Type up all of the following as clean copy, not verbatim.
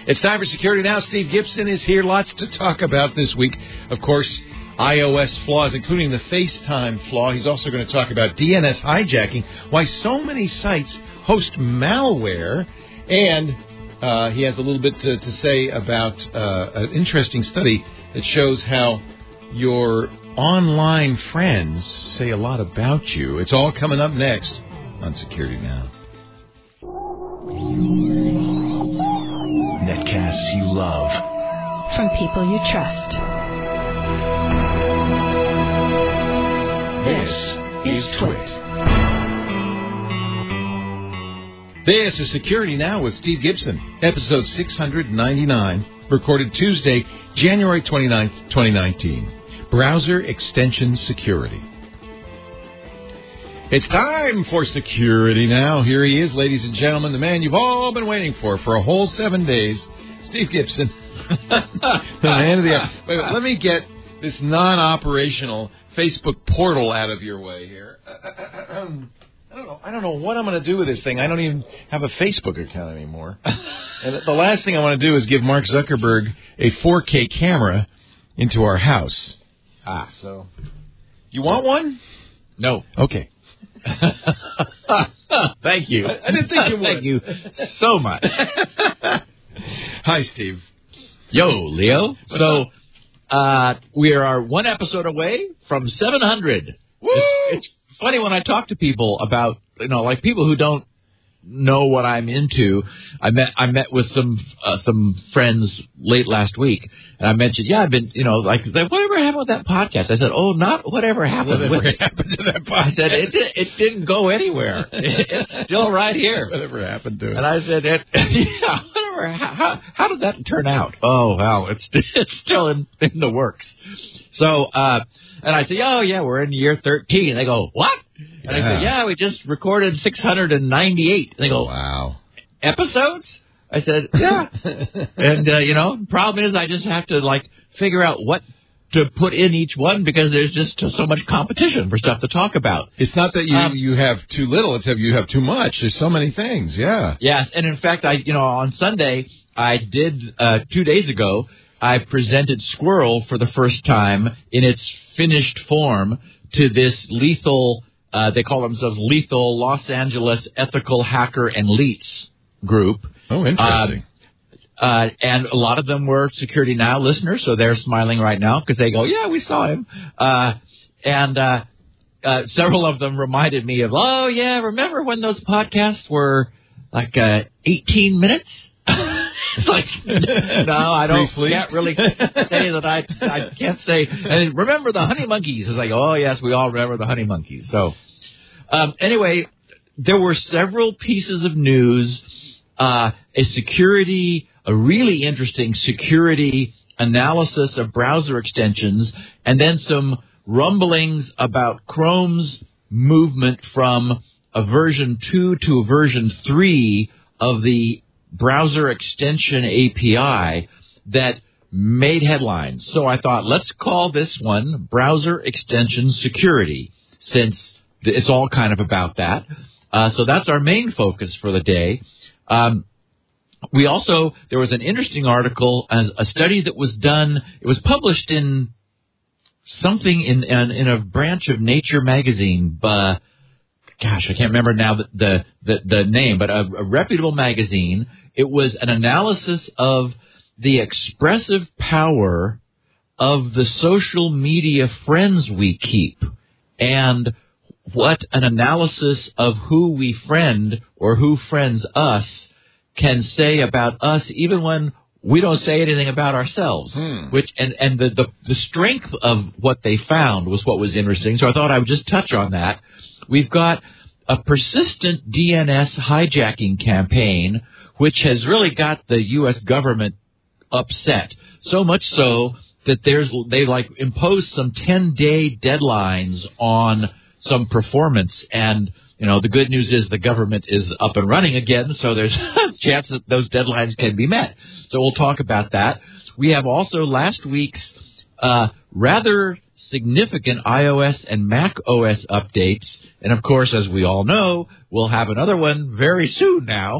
It's time for Security Now. Steve Gibson is here. Lots to talk about this week. Of course, iOS flaws, including the FaceTime flaw. He's also going to talk about DNS hijacking, why so many sites host malware, and he has a little bit to say about an interesting study that shows how your online friends say a lot about you. It's all coming up next on Security Now. Netcasts you love. From people you trust. This is Twit. This is Security Now with Steve Gibson, episode 699, recorded Tuesday, January 29th, 2019. Browser Extension Security. It's time for Security Now. Here he is, ladies and gentlemen, the man you've all been waiting for a whole 7 days, Steve Gibson. The man of the hour. Wait, let me get this non-operational Facebook portal out of your way here. I don't know what I'm going to do with this thing. I don't even have a Facebook account anymore. And the last thing I want to do is give Mark Zuckerberg a 4K camera into our house. So you want one? No. Okay. Thank you. I didn't think you would. Thank you so much. Hi, Steve. Yo, Leo. So we are one episode away from 700. Woo! It's funny when I talk to people about, like people who don't know what I'm into. I met with some friends late last week, and I mentioned, I've been, whatever happened with that podcast? I said, not whatever happened with it. Happened to that podcast? I said, it didn't go anywhere. It's still right here. Whatever happened to it? And I said, whatever. How did that turn out? Oh, well, it's still in the works. So, and I said, we're in year 13. And they go, what? And I said, we just recorded 698. And they go, wow. Episodes? I said, yeah. And, problem is I just have to, figure out what to put in each one because there's just so much competition for stuff to talk about. It's not that you have too little, it's that you have too much. There's so many things, yeah. Yes, and in fact, on Sunday, I did, 2 days ago, I presented Squirrel for the first time in its finished form to this lethal, they call themselves Lethal Los Angeles Ethical Hacker and Leets group. Oh, interesting. And a lot of them were Security Now listeners, so they're smiling right now because they go, we saw him. And several of them reminded me of, remember when those podcasts were 18 minutes? It's no, I can't really say that I can't say. And remember the Honey Monkeys? It's like, oh, yes, we all remember the Honey Monkeys. So anyway, there were several pieces of news, a really interesting security analysis of browser extensions, and then some rumblings about Chrome's movement from a version 2 to a version 3 of the browser extension API that made headlines. So I thought, let's call this one Browser Extension Security, since it's all kind of about that. So that's our main focus for the day. There was an interesting article, a study that was done. It was published in something in a branch of Nature magazine. I can't remember now the name, but a reputable magazine. It was an analysis of the expressive power of the social media friends we keep, and what an analysis of who we friend or who friends us can say about us, even when we don't say anything about ourselves. Which and the strength of what they found was what was interesting. So I thought I would just touch on that. We've got a persistent DNS hijacking campaign, which has really got the U.S. government upset. So much so that they impose some 10-day deadlines on some performance, and the good news is the government is up and running again, so there's a chance that those deadlines can be met. So we'll talk about that. We have also last week's rather significant iOS and Mac OS updates, and of course, as we all know, we'll have another one very soon now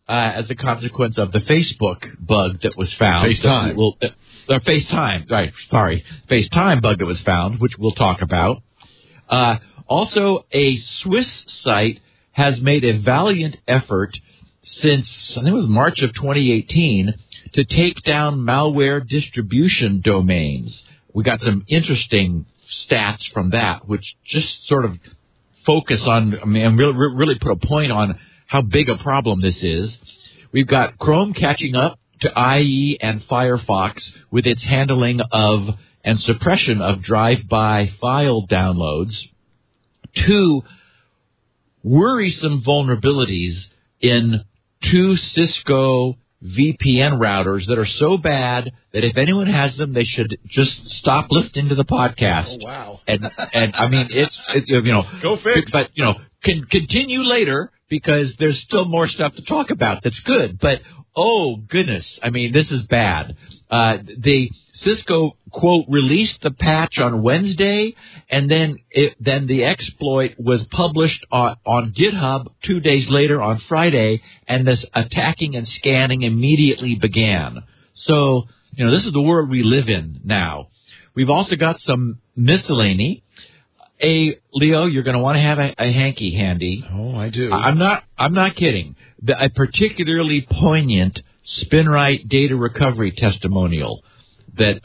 as a consequence of the Facebook bug that was found. FaceTime. FaceTime, right, sorry. FaceTime bug that was found, which we'll talk about. Also, a Swiss site has made a valiant effort since, I think it was March of 2018, to take down malware distribution domains. We got some interesting stats from that, which just sort of focus on, and really put a point on how big a problem this is. We've got Chrome catching up to IE and Firefox with its handling of and suppression of drive-by file downloads. 2 worrisome vulnerabilities in 2 Cisco VPN routers that are so bad that if anyone has them, they should just stop listening to the podcast. Oh, wow. And I mean, it's go fix. But, can continue later because there's still more stuff to talk about that's good. But, oh, goodness, I mean, this is bad. The Cisco, quote, released the patch on Wednesday, and then the exploit was published on GitHub 2 days later on Friday, and this attacking and scanning immediately began. So, this is the world we live in now. We've also got some miscellany. Leo, you're going to want to have a hanky handy. Oh, I do. I'm not kidding. A particularly poignant SpinRite data recovery testimonial. That,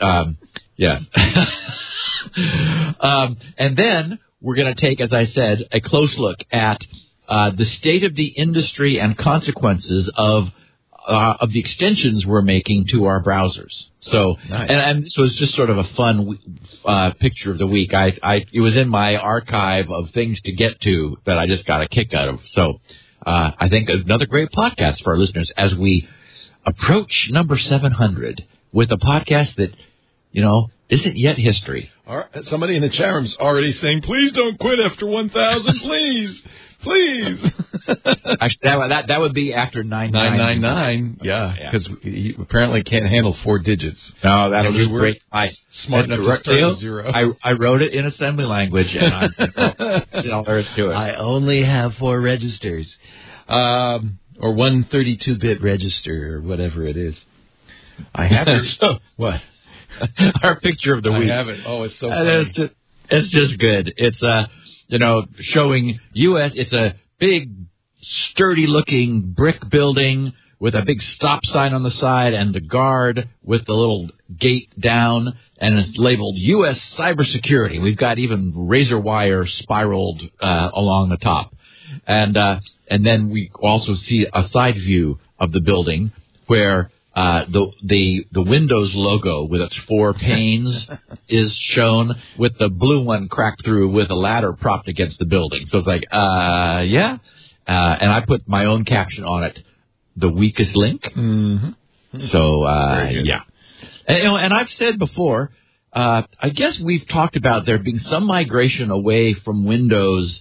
and then we're going to take, as I said, a close look at the state of the industry and consequences of the extensions we're making to our browsers. So, nice. and so it's just sort of a fun picture of the week. It was in my archive of things to get to that I just got a kick out of. So, I think another great podcast for our listeners as we approach number 700. With a podcast that, isn't yet history. Somebody in the chat room's already saying, please don't quit after 1,000, please. Please. Actually, that would be after 999. Yeah, because he apparently can't handle 4 digits. No, that'll be great. Smart enough to start with 0. I wrote it in assembly language, and there's to it. I only have 4 registers. Or 132-bit register, or whatever it is. I have it. So, what? Our picture of the week. I have it. Oh, it's so funny. It's just good. It's showing U.S. It's a big, sturdy-looking brick building with a big stop sign on the side and the guard with the little gate down, and it's labeled U.S. Cybersecurity. We've got even razor wire spiraled along the top, and then we also see a side view of the building where the Windows logo with its 4 panes is shown with the blue one cracked through with a ladder propped against the building. So it's like, yeah. And I put my own caption on it, the weakest link. Mm-hmm. So, yeah. And I've said before, I guess we've talked about there being some migration away from Windows.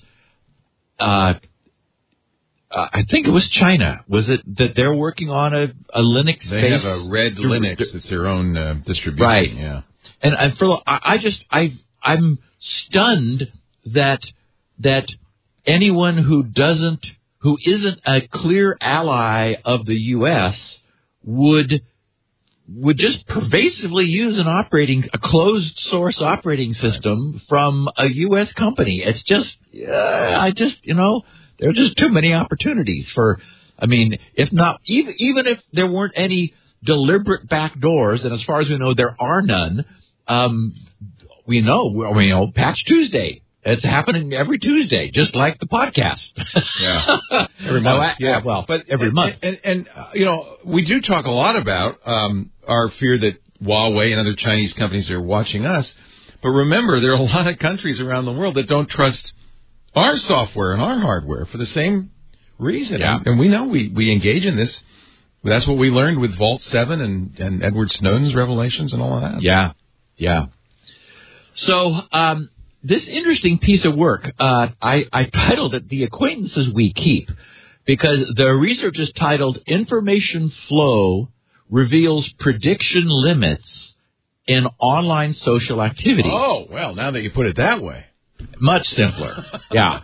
I think it was China. Was it that they're working on a Linux-based? They have a Red Linux. It's their own distribution. Right. Yeah. And for I'm stunned that anyone who isn't a clear ally of the U.S. would just pervasively use a closed source operating system from a U.S. company. It's just, there are just too many opportunities if not, even if there weren't any deliberate backdoors, and as far as we know, there are none, we know Patch Tuesday. It's happening every Tuesday, just like the podcast. Yeah. Every month. But every month. And we do talk a lot about our fear that Huawei and other Chinese companies are watching us. But remember, there are a lot of countries around the world that don't trust our software and our hardware for the same reason. Yeah. And we know we engage in this. That's what we learned with Vault 7 and Edward Snowden's revelations and all of that. Yeah. Yeah. So, this interesting piece of work, I titled it The Acquaintances We Keep, because the research is titled Information Flow Reveals Prediction Limits in Online Social Activity. Oh, well, now that you put it that way. Much simpler. Yeah.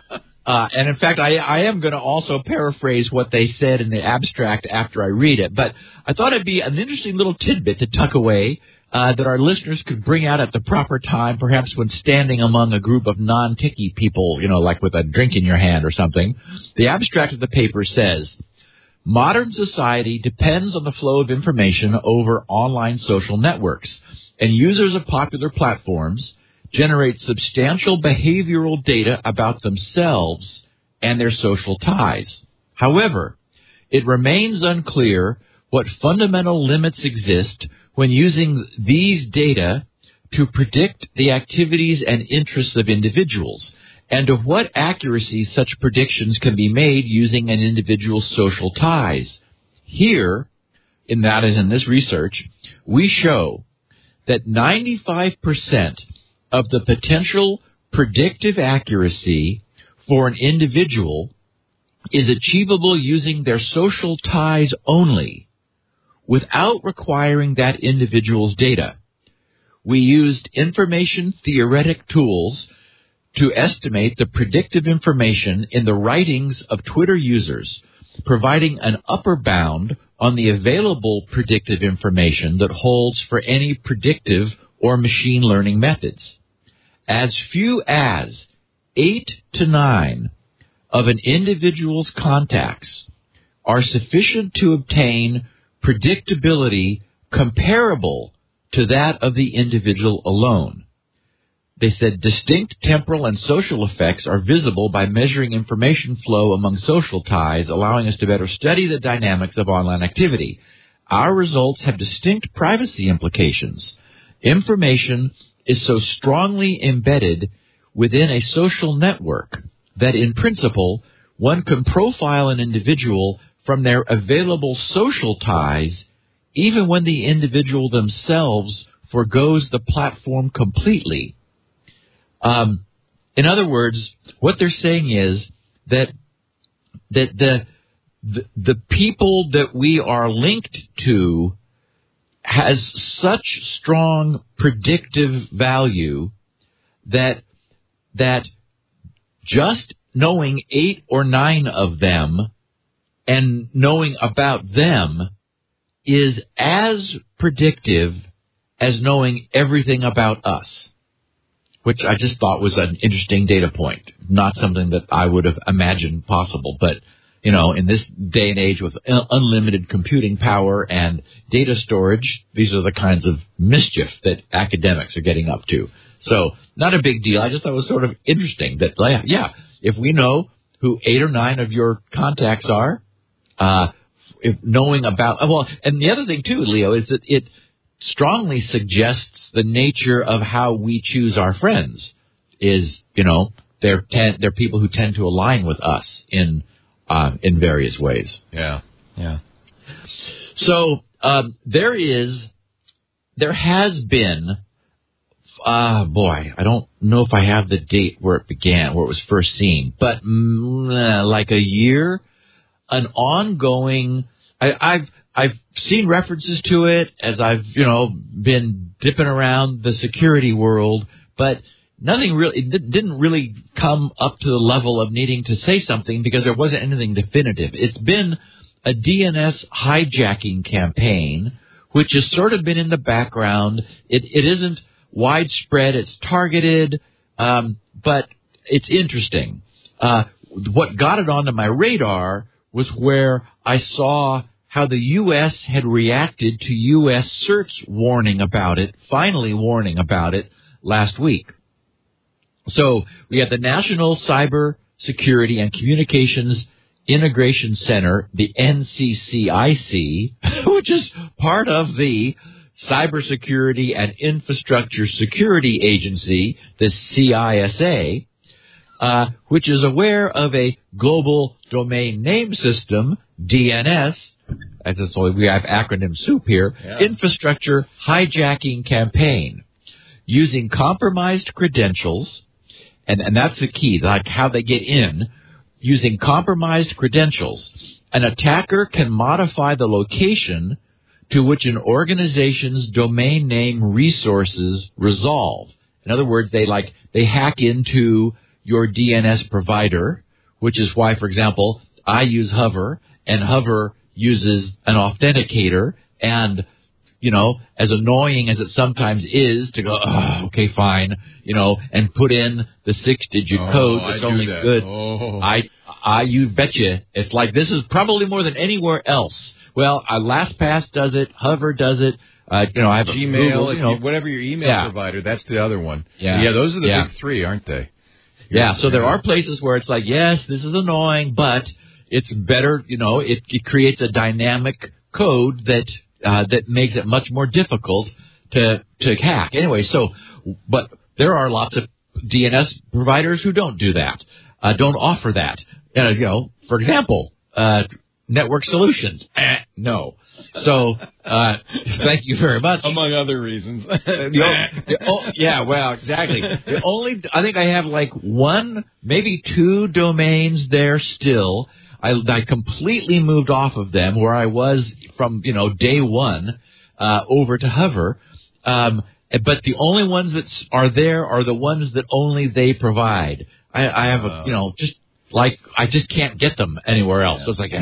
And in fact, I am going to also paraphrase what they said in the abstract after I read it. But I thought it'd be an interesting little tidbit to tuck away that our listeners could bring out at the proper time, perhaps when standing among a group of non-ticky people, like with a drink in your hand or something. The abstract of the paper says, modern society depends on the flow of information over online social networks, and users of popular platforms generate substantial behavioral data about themselves and their social ties. However, it remains unclear what fundamental limits exist when using these data to predict the activities and interests of individuals, and to what accuracy such predictions can be made using an individual's social ties. Here, in this research, we show that 95% of the potential predictive accuracy for an individual is achievable using their social ties only, without requiring that individual's data. We used information theoretic tools to estimate the predictive information in the writings of Twitter users, providing an upper bound on the available predictive information that holds for any predictive or machine learning methods. As few as 8 to 9 of an individual's contacts are sufficient to obtain predictability comparable to that of the individual alone. They said distinct temporal and social effects are visible by measuring information flow among social ties, allowing us to better study the dynamics of online activity. Our results have distinct privacy implications. Information is so strongly embedded within a social network that, in principle, one can profile an individual from their available social ties even when the individual themselves forgoes the platform completely. In other words, what they're saying is that the people that we are linked to has such strong predictive value that just knowing 8 or 9 of them and knowing about them is as predictive as knowing everything about us, which I just thought was an interesting data point, not something that I would have imagined possible. But, in this day and age with unlimited computing power and data storage, these are the kinds of mischief that academics are getting up to. So not a big deal. I just thought it was sort of interesting that, if we know who 8 or 9 of your contacts are, if knowing about, and the other thing too, Leo, is that it strongly suggests the nature of how we choose our friends is, they're people who tend to align with us in various ways. Yeah. So, there has been, I don't know if I have the date where it began, where it was first seen, but like a year, an ongoing, I've seen references to it as I've, been dipping around the security world, but nothing really, it didn't really come up to the level of needing to say something because there wasn't anything definitive. It's been a DNS hijacking campaign, which has sort of been in the background. It isn't widespread. It's targeted, but it's interesting. What got it onto my radar was where I saw how the U.S. had reacted to U.S. CERT's finally warning about it last week. So we have the National Cyber Security and Communications Integration Center, the NCCIC, which is part of the Cybersecurity and Infrastructure Security Agency, the CISA, which is aware of a global domain name system, DNS, we have acronym soup here, infrastructure hijacking campaign, using compromised credentials, and that's the key, like how they get in. Using compromised credentials, an attacker can modify the location to which an organization's domain name resources resolve. In other words, they hack into your DNS provider, which is why, for example, I use Hover, and Hover uses an authenticator, and, you know, as annoying as it sometimes is to go, oh, okay, fine, you know, and put in the 6-digit code that's only good. You betcha. It's like this is probably more than anywhere else. Well, LastPass does it. Hover does it. You know, I have Gmail, Google, whatever your email provider, that's the other one. Yeah, those are the big three, aren't they? So there are places where it's like, yes, this is annoying, but it's better, you know, it creates a dynamic code that makes it much more difficult to hack. Anyway, but there are lots of DNS providers who don't do that, don't offer that. You know, for example, Network Solutions, no. So, thank you very much. Among other reasons. Yeah, well, exactly. I think I have like 1, maybe 2 domains there still. I completely moved off of them where I was from, you know, day one, over to Hover. But the only ones that are there are the ones that only they provide. I have you know, just like, I just can't get them anywhere else. So it's like,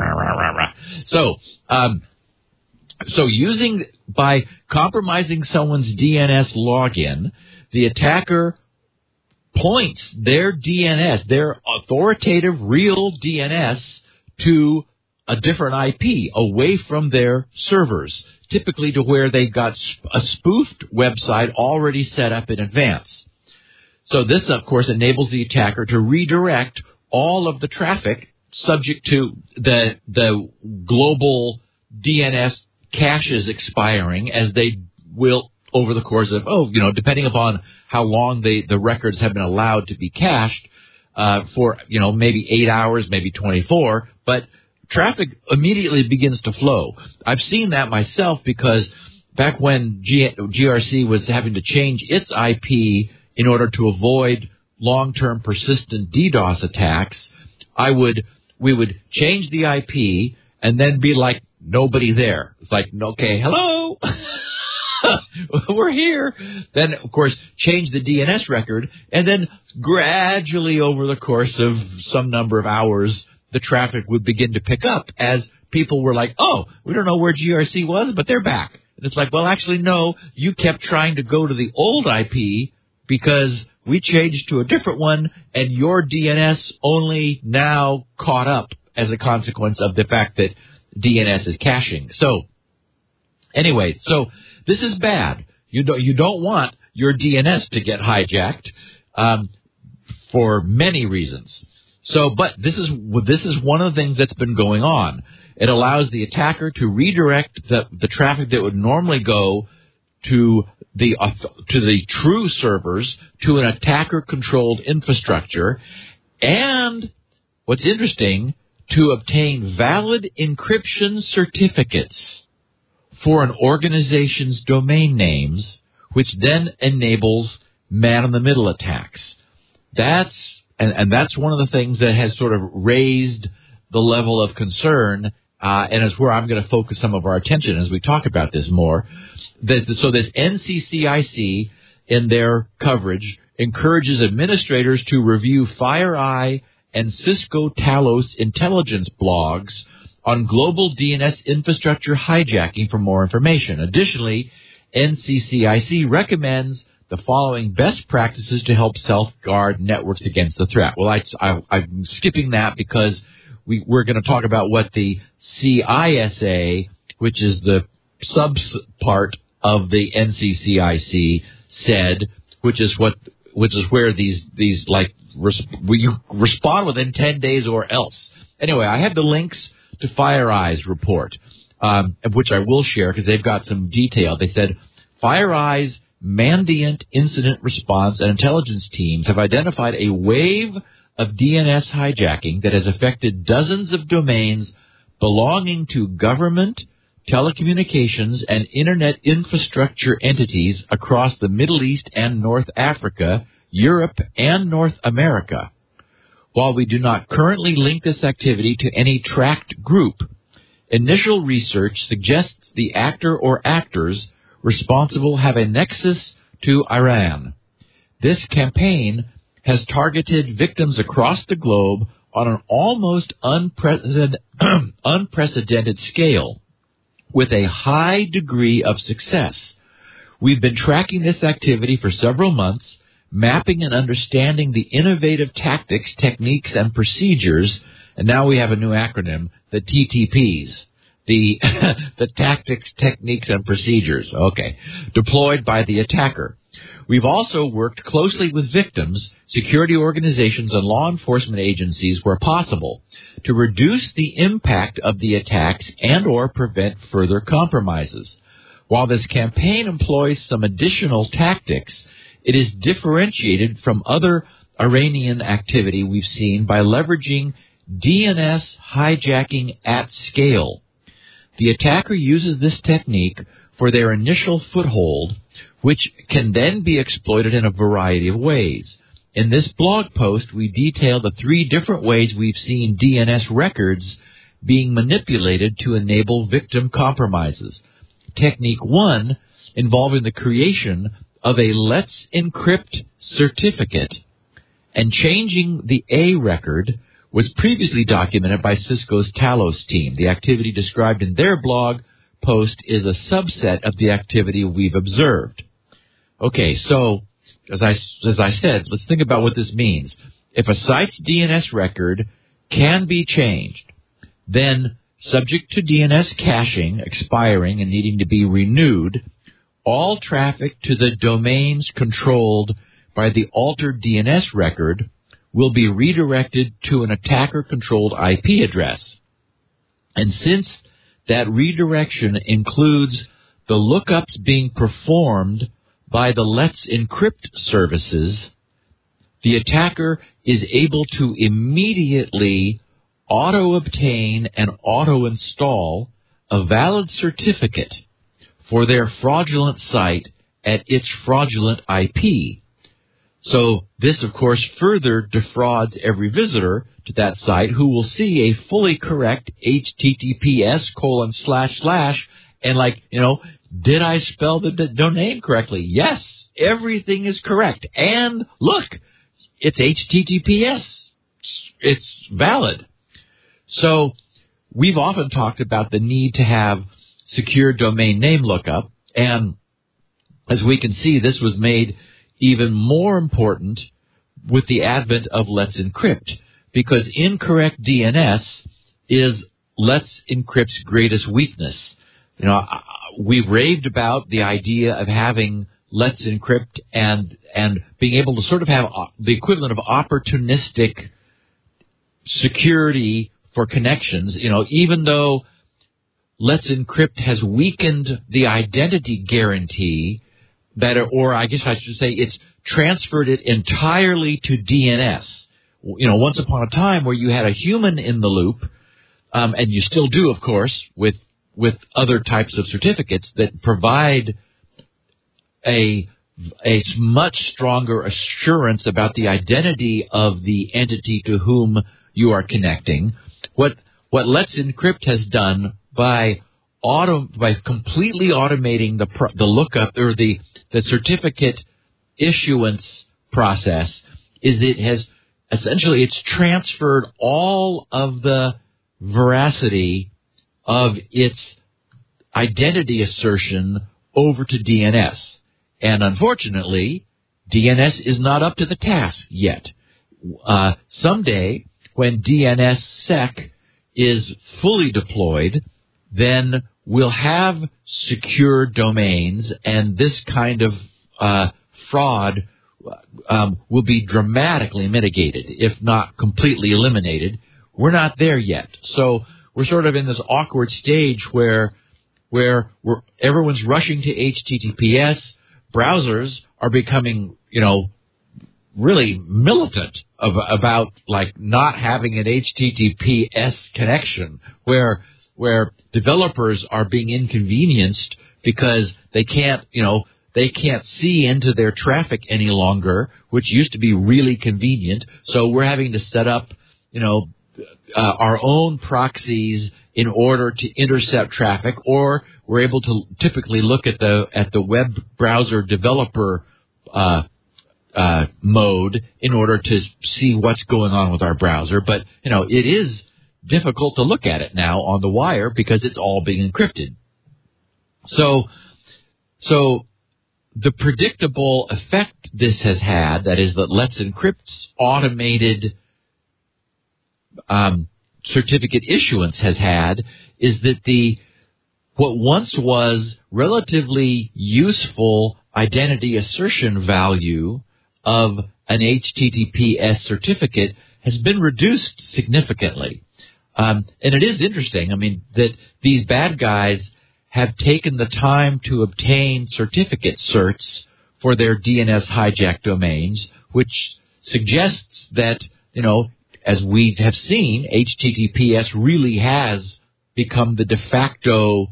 so by compromising someone's DNS login, the attacker points their DNS, their authoritative real DNS, to a different IP away from their servers, typically to where they've got a spoofed website already set up in advance. So this, of course, enables the attacker to redirect all of the traffic subject to the global DNS caches expiring, as they will over the course of, depending upon how long the records have been allowed to be cached, for, maybe 8 hours, maybe 24, but traffic immediately begins to flow. I've seen that myself because back when GRC was having to change its IP in order to avoid long-term persistent DDoS attacks, we would change the IP and then be like, nobody there. It's like, okay, hello, we're here. Then, of course, change the DNS record, and then gradually over the course of some number of hours, the traffic would begin to pick up as people were like, oh, we don't know where GRC was, but they're back. And it's like, well, actually, no, you kept trying to go to the old IP because we changed to a different one, and your DNS only now caught up as a consequence of the fact that DNS is caching. So, anyway, this is bad. You don't want your DNS to get hijacked, for many reasons. But this is one of the things that's been going on. It allows the attacker to redirect the traffic that would normally go to the true servers to an attacker-controlled infrastructure, and what's interesting, to obtain valid encryption certificates for an organization's domain names, which then enables man-in-the-middle attacks. That's one of the things that has sort of raised the level of concern, and is where I'm going to focus some of our attention as we talk about this more. So this NCCIC, in their coverage, encourages administrators to review FireEye and Cisco Talos intelligence blogs on global DNS infrastructure hijacking for more information. Additionally, NCCIC recommends the following best practices to help self-guard networks against the threat. Well, I'm skipping that because we're going to talk about what the CISA, which is the sub-part of the NCCIC, said, which is where these like you respond within 10 days or else. Anyway, I have the links to FireEye's report, which I will share because they've got some detail. They said FireEye's Mandiant Incident Response and Intelligence teams have identified a wave of DNS hijacking that has affected dozens of domains belonging to government, telecommunications, and internet infrastructure entities across the Middle East and North Africa, Europe, and North America. While we do not currently link this activity to any tracked group, initial research suggests the actor or actors responsible have a nexus to Iran. This campaign has targeted victims across the globe on an almost unprecedented scale with a high degree of success. We've been tracking this activity for several months, mapping and understanding the innovative tactics, techniques, and procedures, and now we have a new acronym, the TTPs, the tactics, techniques, and procedures, deployed by the attacker. We've also worked closely with victims, security organizations, and law enforcement agencies where possible to reduce the impact of the attacks and or prevent further compromises. While this campaign employs some additional tactics, it is differentiated from other Iranian activity we've seen by leveraging DNS hijacking at scale. The attacker uses this technique for their initial foothold, which can then be exploited in a variety of ways. In this blog post, we detail the 3 different ways we've seen DNS records being manipulated to enable victim compromises. Technique 1, involving the creation of a Let's Encrypt certificate and changing the A record, was previously documented by Cisco's Talos team. The activity described in their blog post is a subset of the activity we've observed. Okay, so as I said, let's think about what this means. If a site's DNS record can be changed, then subject to DNS caching expiring and needing to be renewed, all traffic to the domains controlled by the altered DNS record will be redirected to an attacker-controlled IP address. And since that redirection includes the lookups being performed by the Let's Encrypt services, the attacker is able to immediately auto-obtain and auto-install a valid certificate for their fraudulent site at its fraudulent IP. So this, of course, further defrauds every visitor to that site who will see a fully correct https:// and did I spell the domain correctly? Yes, everything is correct. And look, it's HTTPS. It's valid. So we've often talked about the need to have secure domain name lookup, and as we can see, this was made even more important with the advent of Let's Encrypt, because incorrect DNS is Let's Encrypt's greatest weakness. We've raved about the idea of having Let's Encrypt and being able to sort of have the equivalent of opportunistic security for connections. Even though Let's Encrypt has weakened the identity guarantee, or I guess I should say it's transferred it entirely to DNS. Once upon a time where you had a human in the loop, and you still do, of course, with other types of certificates that provide a much stronger assurance about the identity of the entity to whom you are connecting. What Let's Encrypt has done by completely automating the lookup or the certificate issuance process is it's transferred all of the veracity of its identity assertion over to DNS. And unfortunately, DNS is not up to the task yet. Someday, when DNSSEC is fully deployed, then we'll have secure domains, and this kind of fraud will be dramatically mitigated, if not completely eliminated. We're not there yet. So we're sort of in this awkward stage where everyone's rushing to HTTPS. Browsers are becoming, really militant about not having an HTTPS connection, where developers are being inconvenienced because they can't see into their traffic any longer, which used to be really convenient. So we're having to set up, our own proxies in order to intercept traffic, or we're able to typically look at the web browser developer mode in order to see what's going on with our browser. But, it is difficult to look at it now on the wire because it's all being encrypted. So the predictable effect this has had, that is that Let's Encrypt's automated certificate issuance has had, is that what once was relatively useful identity assertion value of an HTTPS certificate has been reduced significantly. And it is interesting, that these bad guys have taken the time to obtain certificate certs for their DNS hijack domains, which suggests that, as we have seen, HTTPS really has become the de facto,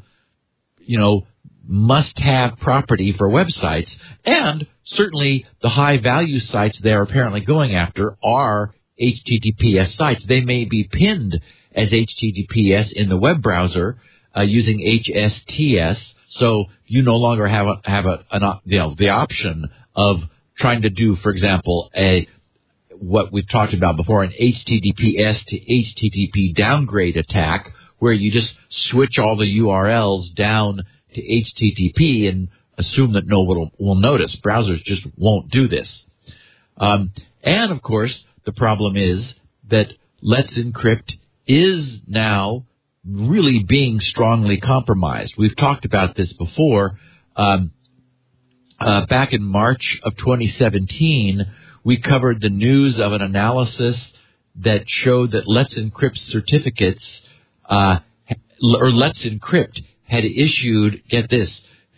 must-have property for websites. And certainly the high-value sites they're apparently going after are HTTPS sites. They may be pinned as HTTPS in the web browser using HSTS, so you no longer have the option of trying to do, for example, what we've talked about before, an HTTPS to HTTP downgrade attack, where you just switch all the URLs down to HTTP and assume that no one will notice. Browsers just won't do this. And, of course, the problem is that Let's Encrypt is now really being strongly compromised. We've talked about this before. Back in March of 2017, we covered the news of an analysis that showed that Let's Encrypt certificates, or Let's Encrypt had issued, get this,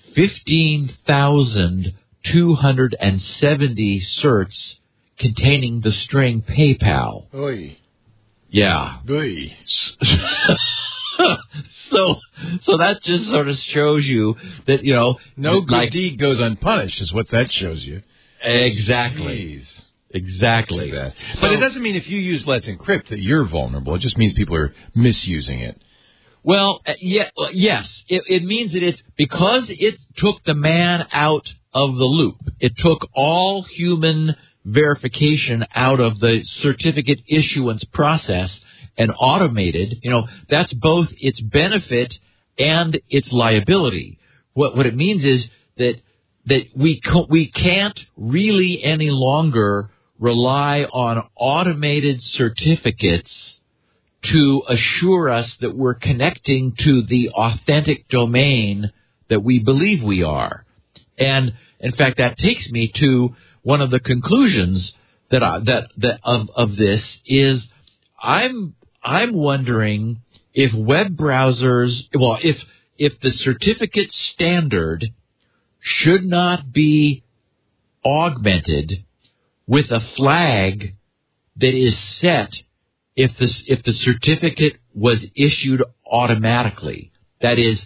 15,270 certs containing the string PayPal. Oy. Yeah. Oy. So that just sort of shows you that, no good deed goes unpunished is what that shows you. Exactly. Jeez. Exactly. But it doesn't mean if you use Let's Encrypt that you're vulnerable. It just means people are misusing it. Well, yes. It means that it's because it took the man out of the loop. It took all human verification out of the certificate issuance process and automated. That's both its benefit and its liability. What it means is that we can't really any longer rely on automated certificates to assure us that we're connecting to the authentic domain that we believe we are. And in fact, that takes me to one of the conclusions of this is I'm wondering if web browsers, if the certificate standard should not be augmented with a flag that is set if the certificate was issued automatically. That is,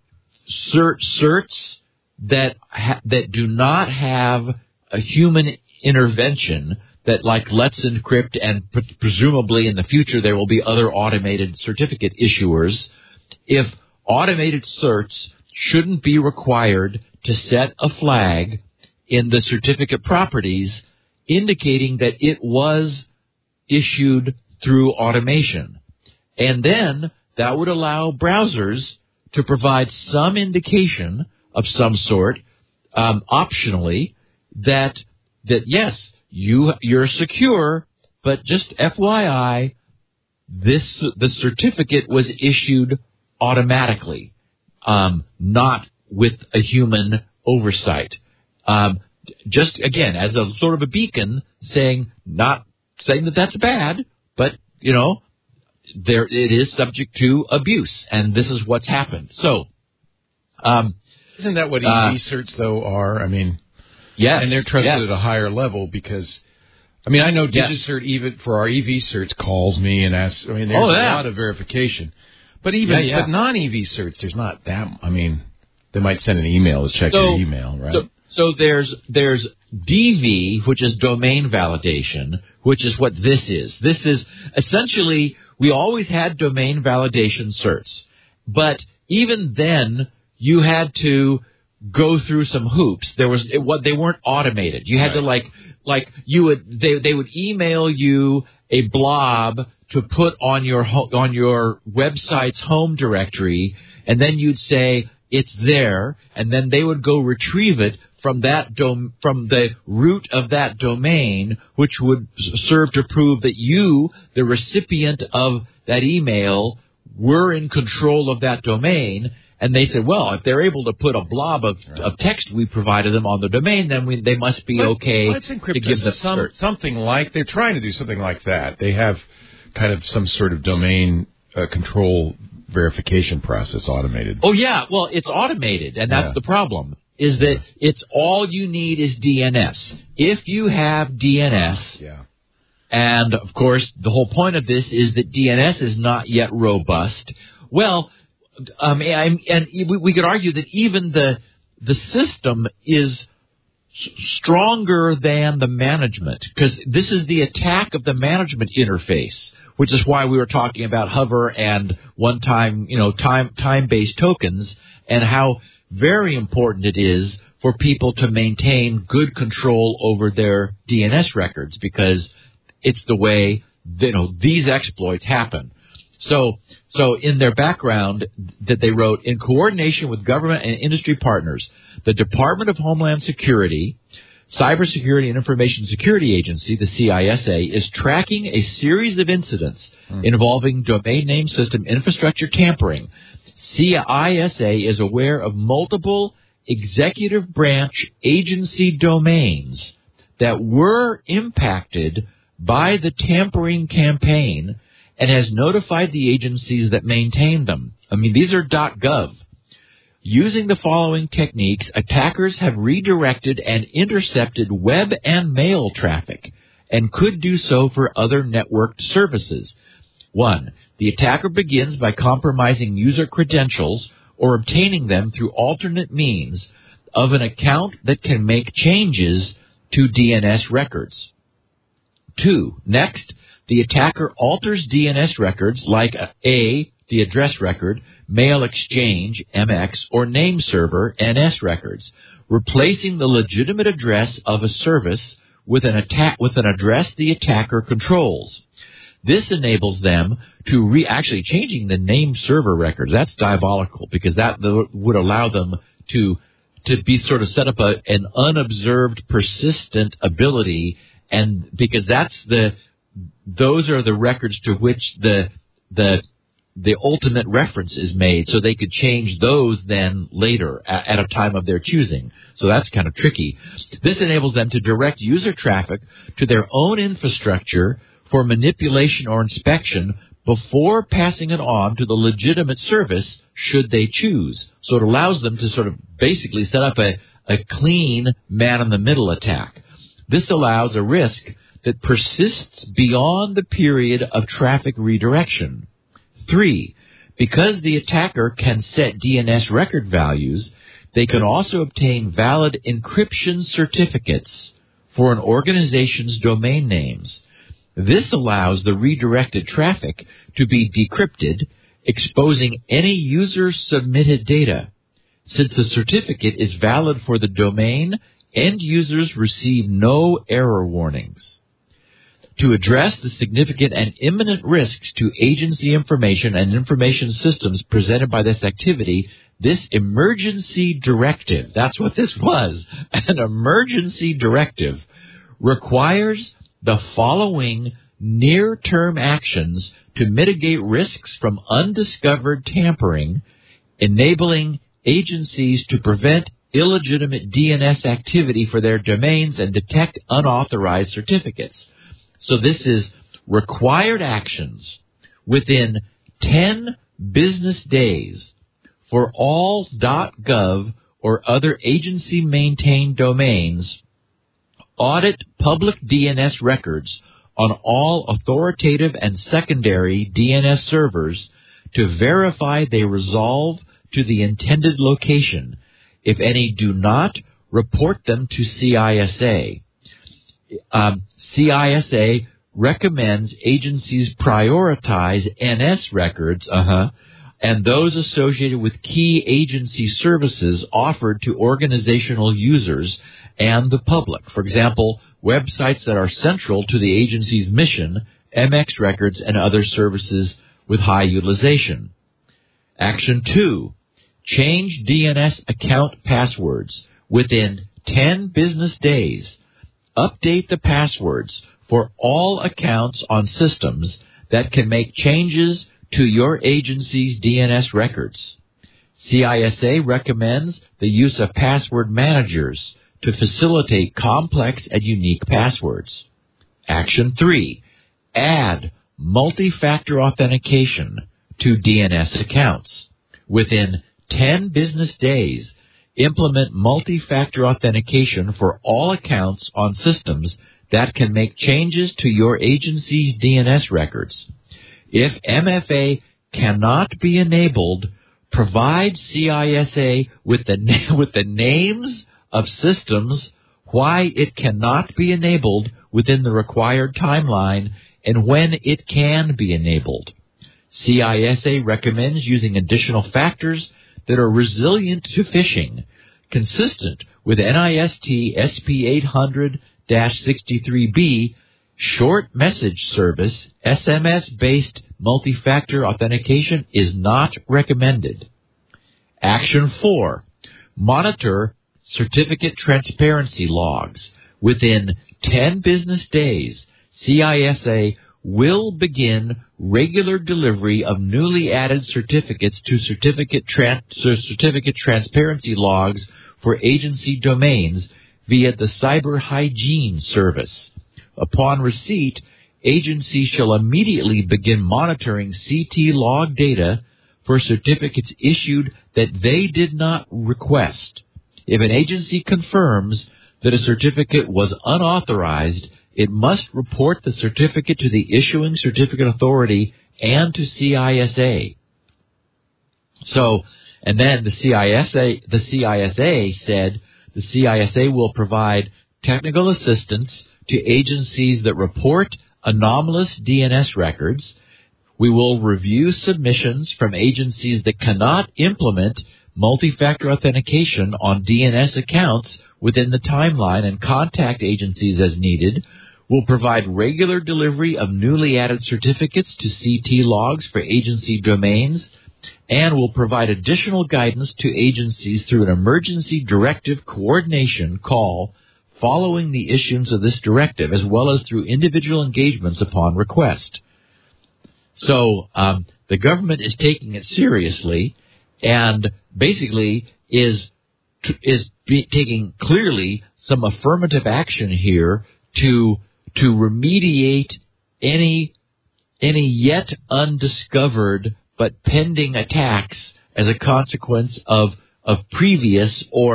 certs that do not have a human intervention, that like Let's Encrypt, and presumably in the future there will be other automated certificate issuers. If automated certs shouldn't be required to set a flag in the certificate properties indicating that it was issued through automation. And then that would allow browsers to provide some indication of some sort, optionally, that yes, you're secure, but just FYI, the certificate was issued automatically, not with a human oversight. Just again, as a sort of a beacon, not saying that that's bad, but it is subject to abuse, and this is what's happened. So, isn't that what EV certs though are? Yes, and they're trusted at a higher level because, I know DigiCert even for our EV certs calls me and asks. There's a lot of verification, but but non-EV certs, there's not that. They might send an email to check your email, right? So there's DV, which is domain validation, which is what this is. This is essentially, we always had domain validation certs, but even then you had to go through some hoops. They weren't automated. You had to they would email you a blob to put on your website's home directory, and then you'd say it's there, and then they would go retrieve it from the root of that domain, which would serve to prove that you, the recipient of that email, were in control of that domain. And they said, well, if they're able to put a blob of text we provided them on the domain, then they must be okay to give them something like, they're trying to do something like that. They have kind of some sort of domain control verification process automated. Oh, yeah. Well, it's automated, and that's the problem, is that it's all you need is DNS. If you have DNS, and, of course, the whole point of this is that DNS is not yet robust, well, and we could argue that even the system is stronger than the management, because this is the attack of the management interface, which is why we were talking about hover and one-time, time-based tokens, and how very important it is for people to maintain good control over their DNS records, because it's the way these exploits happen. So in their background that they wrote, in coordination with government and industry partners, the Department of Homeland Security, Cybersecurity and Information Security Agency, the CISA, is tracking a series of incidents involving domain name system infrastructure tampering. CISA is aware of multiple executive branch agency domains that were impacted by the tampering campaign and has notified the agencies that maintain them. These are .gov. Using the following techniques, attackers have redirected and intercepted web and mail traffic and could do so for other networked services. 1. The attacker begins by compromising user credentials or obtaining them through alternate means of an account that can make changes to DNS records. 2. Next, the attacker alters DNS records like the address record, mail exchange, MX, or name server, NS records, replacing the legitimate address of a service with an address the attacker controls. This enables them to actually changing the name server records. That's diabolical, because that would allow them to be sort of set up an unobserved persistent ability, and because those are the records to which the ultimate reference is made, so they could change those then later at a time of their choosing. So that's kind of tricky. This enables them to direct user traffic to their own infrastructure for manipulation or inspection before passing it on to the legitimate service should they choose. So it allows them to sort of basically set up a clean man-in-the-middle attack. This allows a risk that persists beyond the period of traffic redirection. 3. Because the attacker can set DNS record values, they can also obtain valid encryption certificates for an organization's domain names. This allows the redirected traffic to be decrypted, exposing any user-submitted data. Since the certificate is valid for the domain, end users receive no error warnings. To address the significant and imminent risks to agency information and information systems presented by this activity, this emergency directive, that's what this was, an emergency directive, requires the following near-term actions to mitigate risks from undiscovered tampering, enabling agencies to prevent illegitimate DNS activity for their domains and detect unauthorized certificates. So this is required actions within 10 business days for all .gov or other agency-maintained domains. Audit public DNS records on all authoritative and secondary DNS servers to verify they resolve to the intended location. If any do not, report them to CISA. CISA recommends agencies prioritize NS records and those associated with key agency services offered to organizational users and the public. For example, websites that are central to the agency's mission, MX records, and other services with high utilization. Action 2, change DNS account passwords within 10 business days. Update the passwords for all accounts on systems that can make changes to your agency's DNS records. CISA recommends the use of password managers to facilitate complex and unique passwords. Action 3, add multi-factor authentication to DNS accounts. Within 10 business days, implement multi-factor authentication for all accounts on systems that can make changes to your agency's DNS records. If MFA cannot be enabled, provide CISA with the names of systems why it cannot be enabled within the required timeline and when it can be enabled. CISA recommends using additional factors that are resilient to phishing, consistent with NIST SP 800-63B, short message service, SMS-based multi-factor authentication is not recommended. Action 4, monitor certificate transparency logs. Within 10 business days, CISA will begin regular delivery of newly added certificates to certificate transparency logs for agency domains via the Cyber Hygiene Service. Upon receipt, agencies shall immediately begin monitoring CT log data for certificates issued that they did not request. If an agency confirms that a certificate was unauthorized, it must report the certificate to the issuing certificate authority and to CISA. So, and then the CISA said the CISA will provide technical assistance to agencies that report anomalous DNS records. We will review submissions from agencies that cannot implement multi-factor authentication on DNS accounts within the timeline and contact agencies as needed. We'll provide regular delivery of newly added certificates to CT logs for agency domains, and will provide additional guidance to agencies through an emergency directive coordination call following the issuance of this directive, as well as through individual engagements upon request. So the government is taking it seriously and basically is taking clearly some affirmative action here to remediate any yet undiscovered but pending attacks as a consequence of previous or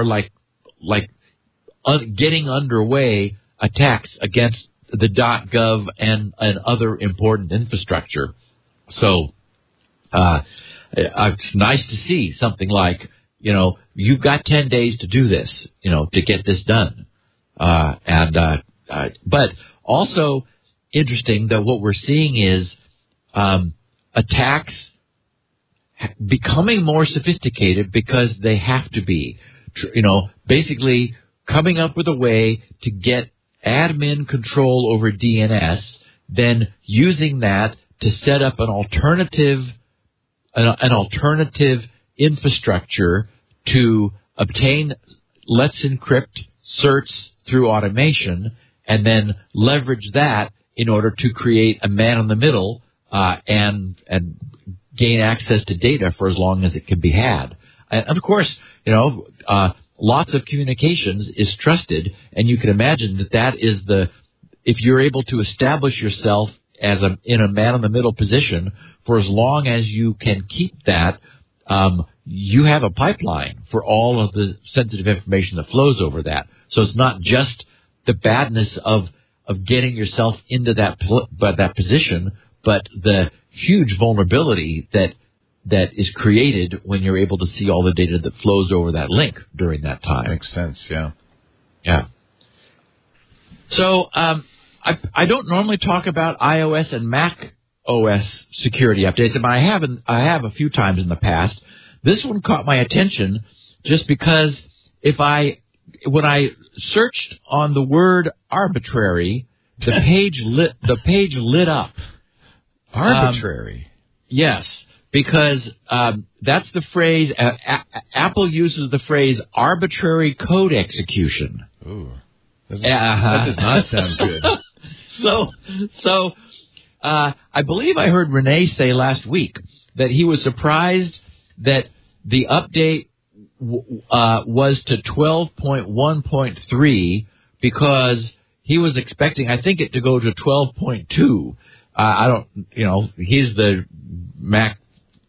getting underway attacks against the .gov and other important infrastructure. So it's nice to see something like, you've got 10 days to do this, to get this done. But also interesting that what we're seeing is attacks becoming more sophisticated because they have to be. Basically coming up with a way to get admin control over DNS, then using that to set up an alternative infrastructure to obtain Let's Encrypt certs through automation, and then leverage that in order to create a man in the middle and gain access to data for as long as it can be had. And of course, lots of communications is trusted, and you can imagine that is if you're able to establish yourself in a man in the middle position for as long as you can keep that, you have a pipeline for all of the sensitive information that flows over that. So it's not just the badness of getting yourself into that position, but the huge vulnerability that is created when you're able to see all the data that flows over that link during that time. Makes sense, yeah. Yeah. So I don't normally talk about iOS and Mac OS security updates, and I have a few times in the past. This one caught my attention just because when I searched on the word arbitrary, the page lit up. Arbitrary. Yes, because that's the phrase. Apple uses the phrase arbitrary code execution. Ooh, that does not sound good. So I believe I heard Renee say last week that he was surprised that the update was to 12.1.3 because he was expecting, I think, it to go to 12.2. He's the Mac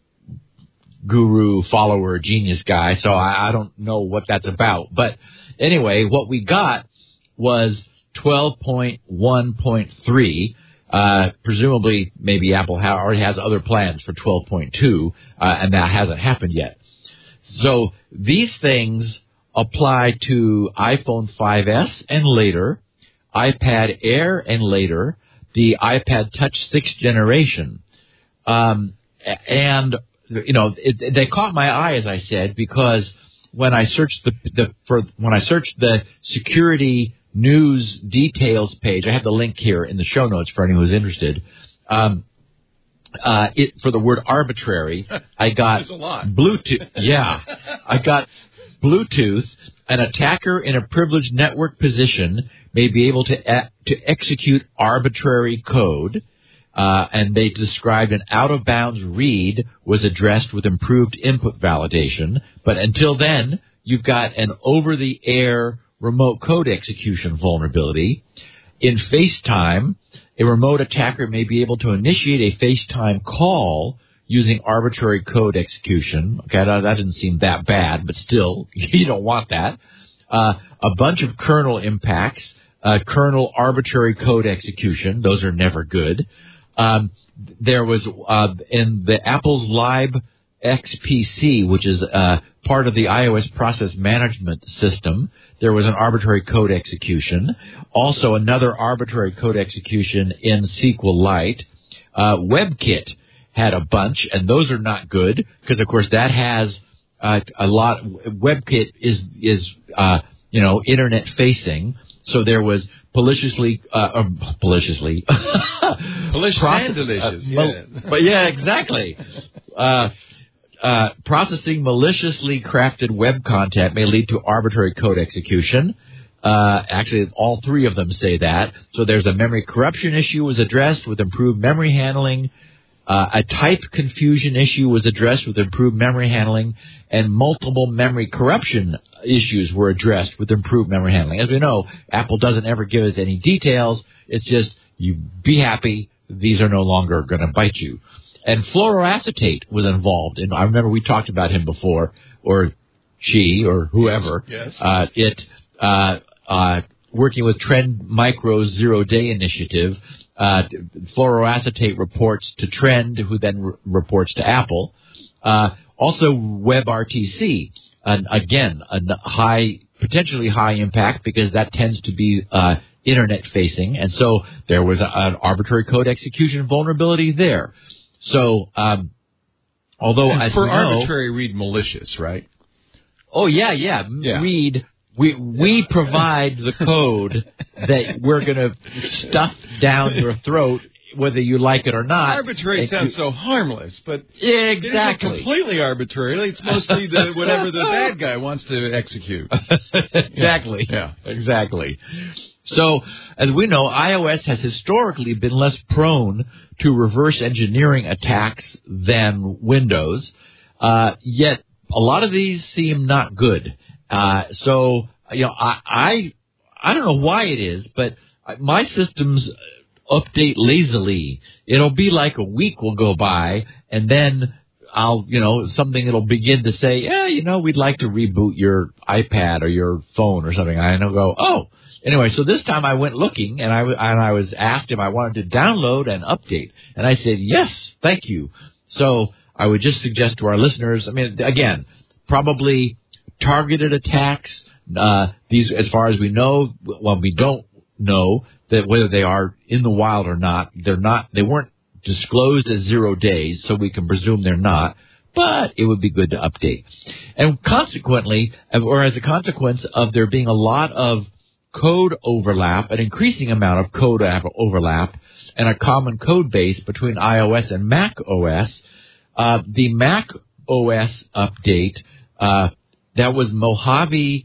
guru, follower, genius guy, so I don't know what that's about. But anyway, what we got was 12.1.3. Presumably, maybe Apple already has other plans for 12.2, and that hasn't happened yet. So these things apply to iPhone 5S and later, iPad Air and later, the iPad Touch 6th generation. They caught my eye, as I said, because when I searched the security news details page, I have the link here in the show notes for anyone who's interested. For the word arbitrary, I got Bluetooth. Yeah, I got Bluetooth. An attacker in a privileged network position may be able to execute arbitrary code. And they described an out-of-bounds read was addressed with improved input validation. But until then, you've got an over-the-air remote code execution vulnerability. In FaceTime, a remote attacker may be able to initiate a FaceTime call using arbitrary code execution. Okay, that doesn't seem that bad, but still, you don't want that. A bunch of kernel impacts, kernel arbitrary code execution. Those are never good. There was in the Apple's Live XPC, which is part of the iOS process management system, there was an arbitrary code execution. Also, another arbitrary code execution in SQLite. WebKit had a bunch, and those are not good because, of course, that has a lot. WebKit is internet facing. So there was delicious. But yeah, exactly. Processing maliciously crafted web content may lead to arbitrary code execution. Actually, all three of them say that. So there's a memory corruption issue was addressed with improved memory handling. A type confusion issue was addressed with improved memory handling, and multiple memory corruption issues were addressed with improved memory handling. As we know, Apple doesn't ever give us any details. It's just, you be happy, these are no longer going to bite you. And fluoroacetate was involved. And I remember we talked about him before, or she, or whoever. Yes. Working with Trend Micro's zero-day initiative. Fluoroacetate reports to Trend, who then reports to Apple. Also, WebRTC, again, a potentially high impact because that tends to be internet-facing, and so there was an arbitrary code execution vulnerability there. So, although and as for we know, arbitrary, read malicious, right? Oh yeah. Read. We provide the code that we're going to stuff down your throat, whether you like it or not. Arbitrary sounds so harmless, but exactly. It isn't completely arbitrary. It's mostly whatever the bad guy wants to execute. Exactly. Yeah. Exactly. So, as we know, iOS has historically been less prone to reverse engineering attacks than Windows, yet a lot of these seem not good. I don't know why it is, but my systems update lazily. It'll be like a week will go by, and then it'll begin to say, we'd like to reboot your iPad or your phone or something. And I'll go, oh. Anyway, so this time I went looking, and I was asked if I wanted to download and update. And I said, yes, thank you. So I would just suggest to our listeners, again, probably targeted attacks. These, as far as we know, we don't know that whether they are in the wild or not. They weren't disclosed as 0 days, so we can presume they're not. But it would be good to update. And consequently, or as a consequence of there being a lot of code overlap, an increasing amount of code overlap, and a common code base between iOS and Mac OS, the Mac OS update, that was Mojave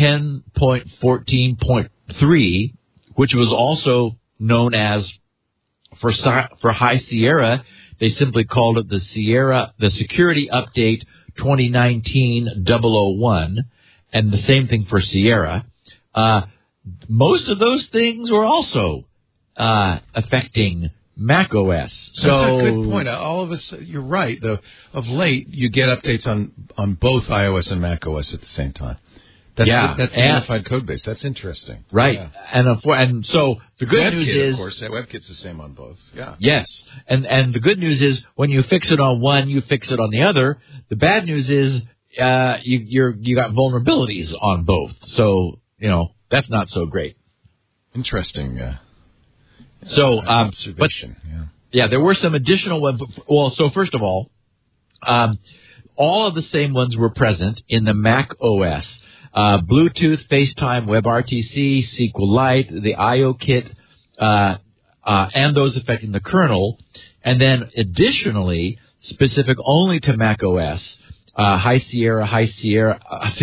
10.14.3, which was also known as, for High Sierra, they simply called it the Security Update 2019-001, and the same thing for Sierra. Most of those things were also affecting Mac OS. So that's a good point. All of us, you're right. Though of late, you get updates on both iOS and Mac OS at the same time. That's the unified code base. That's interesting. Right. Yeah. And so the good news is, of course, that WebKit's the same on both. Yeah. Yes. And the good news is when you fix it on one, you fix it on the other. The bad news is you got vulnerabilities on both. So, that's not so great. Interesting. Observation. Yeah, there were some additional ones. Well, so first of all of the same ones were present in the Mac OS. Bluetooth, FaceTime, WebRTC, SQLite, the IOKit, and those affecting the kernel. And then additionally, specific only to Mac OS, High Sierra, High Sierra,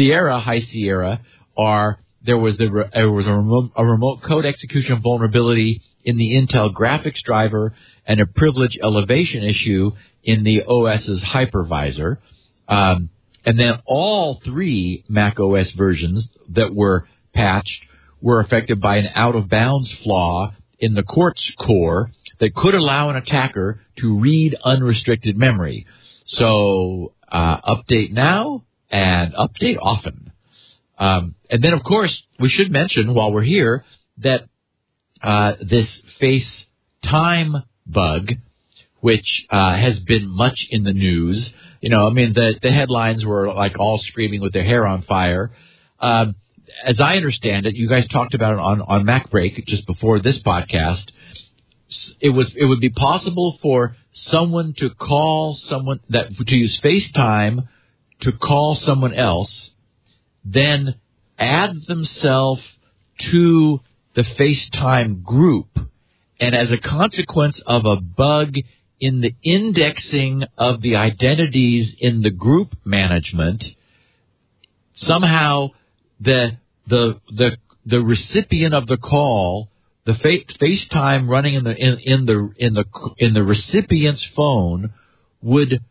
there was a remote code execution vulnerability in the Intel graphics driver and a privilege elevation issue in the OS's hypervisor. And then all 3 Mac OS versions that were patched were affected by an out-of-bounds flaw in the Quartz core that could allow an attacker to read unrestricted memory. So update now and update often. And then, of course, we should mention while we're here that this FaceTime bug, which has been much in the news. The headlines were like all screaming with their hair on fire. As I understand it, you guys talked about it on MacBreak just before this podcast. It would be possible for someone to call someone to use FaceTime to call someone else, then add themselves to the FaceTime group, and as a consequence of a bug in the indexing of the identities in the group management, somehow the recipient of the call, the FaceTime running in the recipient's phone would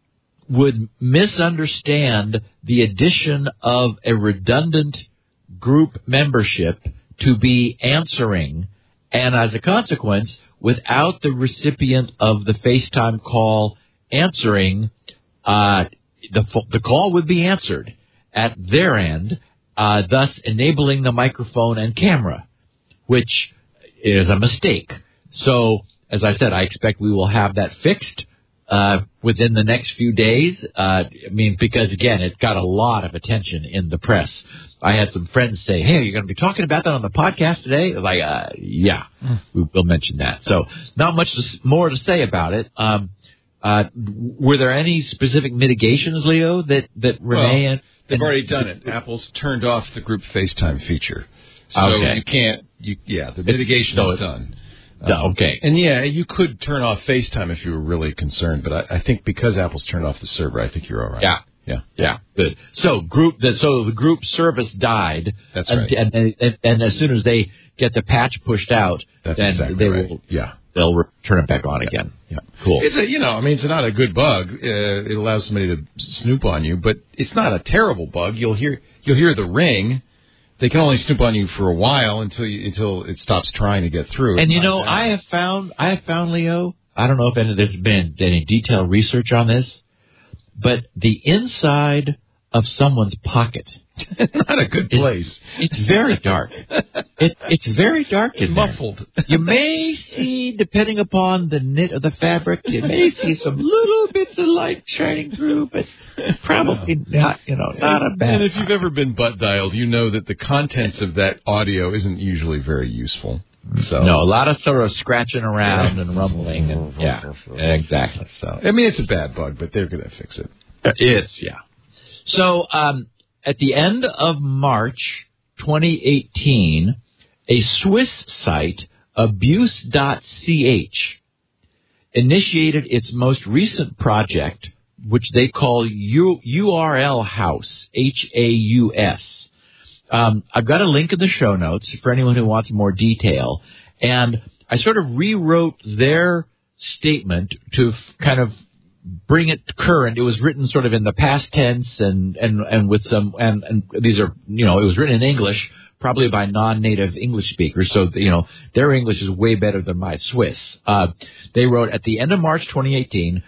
misunderstand the addition of a redundant group membership to be answering, and as a consequence, without the recipient of the FaceTime call answering, the call would be answered at their end, thus enabling the microphone and camera, which is a mistake. So, as I said, I expect we will have that fixed within the next few days. Because, again, it got a lot of attention in the press. I had some friends say, hey, are you going to be talking about that on the podcast today? Like, yeah, we'll mention that. So not much more to say about it. Were there any specific mitigations, Leo, that Renee... They've already done it. Apple's turned off the group FaceTime feature. So you can't... the mitigation is done. Okay. And you could turn off FaceTime if you were really concerned, but I think because Apple's turned off the server, I think you're all right. Yeah, good. So the group service died. That's right. And as soon as they get the patch pushed out, they'll turn it back on again. Yeah, cool. It's not a good bug. It allows somebody to snoop on you, but it's not a terrible bug. You'll hear the ring. They can only snoop on you for a while until it stops trying to get through. And I have found, Leo, I don't know if there's been any detailed research on this, but the inside of someone's pocket. Not a good place. It's very dark. It's very dark in there. Muffled. You may see, depending upon the knit of the fabric, you may see some little bits of light shining through, but probably not, not a bad. And if you've ever been butt dialed, you know that the contents of that audio isn't usually very useful. So No, a lot of sort of scratching around and rumbling, and yeah, exactly. So I mean, it's a bad bug, but they're going to fix it. Yeah. So at the end of March 2018, a Swiss site, abuse.ch, initiated its most recent project, which they call URL House, HAUS. I've got a link in the show notes for anyone who wants more detail. And I sort of rewrote their statement to kind of bring it current. It was written sort of in the past tense and with some, and these are, it was written in English, probably by non-native English speakers. So, their English is way better than my Swiss. They wrote, at the end of March 2018,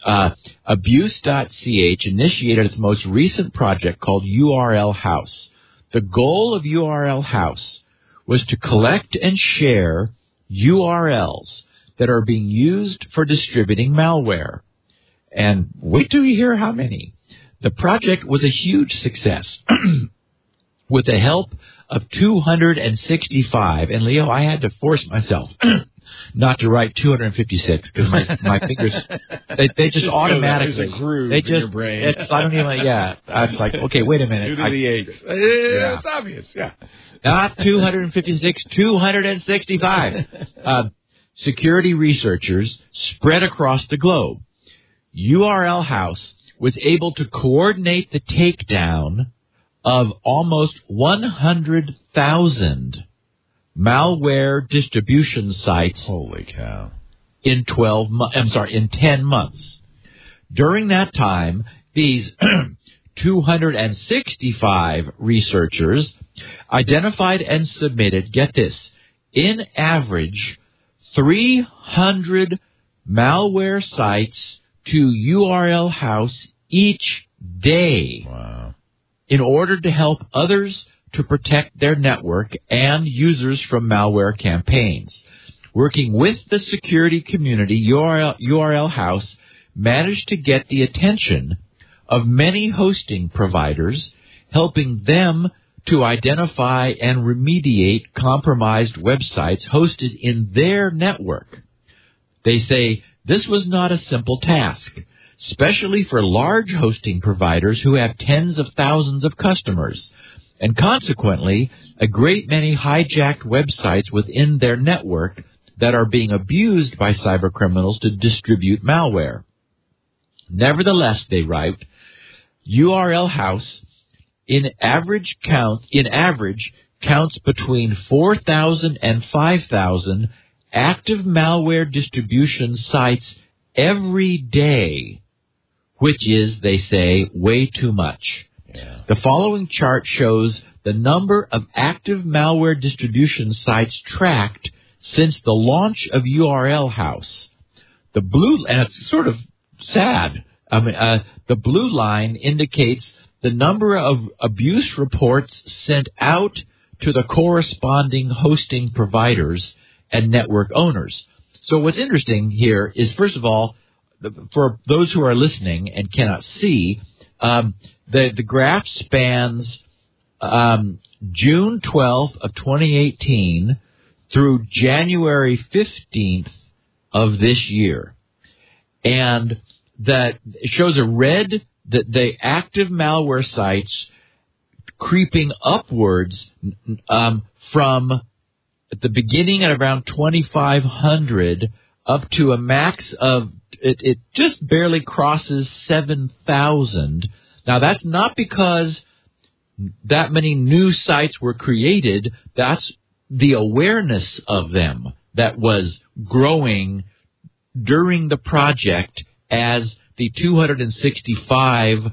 abuse.ch initiated its most recent project called URL House. The goal of URL House was to collect and share URLs that are being used for distributing malware. And wait till you hear how many. The project was a huge success. With the help of 265, and Leo, I had to force myself not to write 256 because my fingers, they just automatically. There's a groove in your brain. I don't even, I was like, okay, wait a minute. 2 to the 8. It's obvious, yeah. Not 256, 265. Security researchers spread across the globe. URL House was able to coordinate the takedown of almost 100,000 malware distribution sites. Holy cow. In 10 months. During that time, these 265 researchers identified and submitted, get this, in average 300 malware sites to URL House each day. Wow. In order to help others to protect their network and users from malware campaigns. Working with the security community, URL House managed to get the attention of many hosting providers, helping them to identify and remediate compromised websites hosted in their network. They say this was not a simple task, especially for large hosting providers who have tens of thousands of customers, and consequently, a great many hijacked websites within their network that are being abused by cybercriminals to distribute malware. Nevertheless, they write, URL House in average counts between 4,000 and 5,000 active malware distribution sites every day, which is, they say, way too much. Yeah. The following chart shows the number of active malware distribution sites tracked since the launch of URL House. The blue, and it's sort of sad, the blue line indicates the number of abuse reports sent out to the corresponding hosting providers and network owners. So what's interesting here is, first of all, for those who are listening and cannot see, the graph spans June 12th of 2018 through January 15th of this year. And that it shows a red, that the active malware sites creeping upwards from at the beginning at around 2,500 up to a max of, it just barely crosses 7,000. Now, that's not because that many new sites were created. That's the awareness of them that was growing during the project as the 265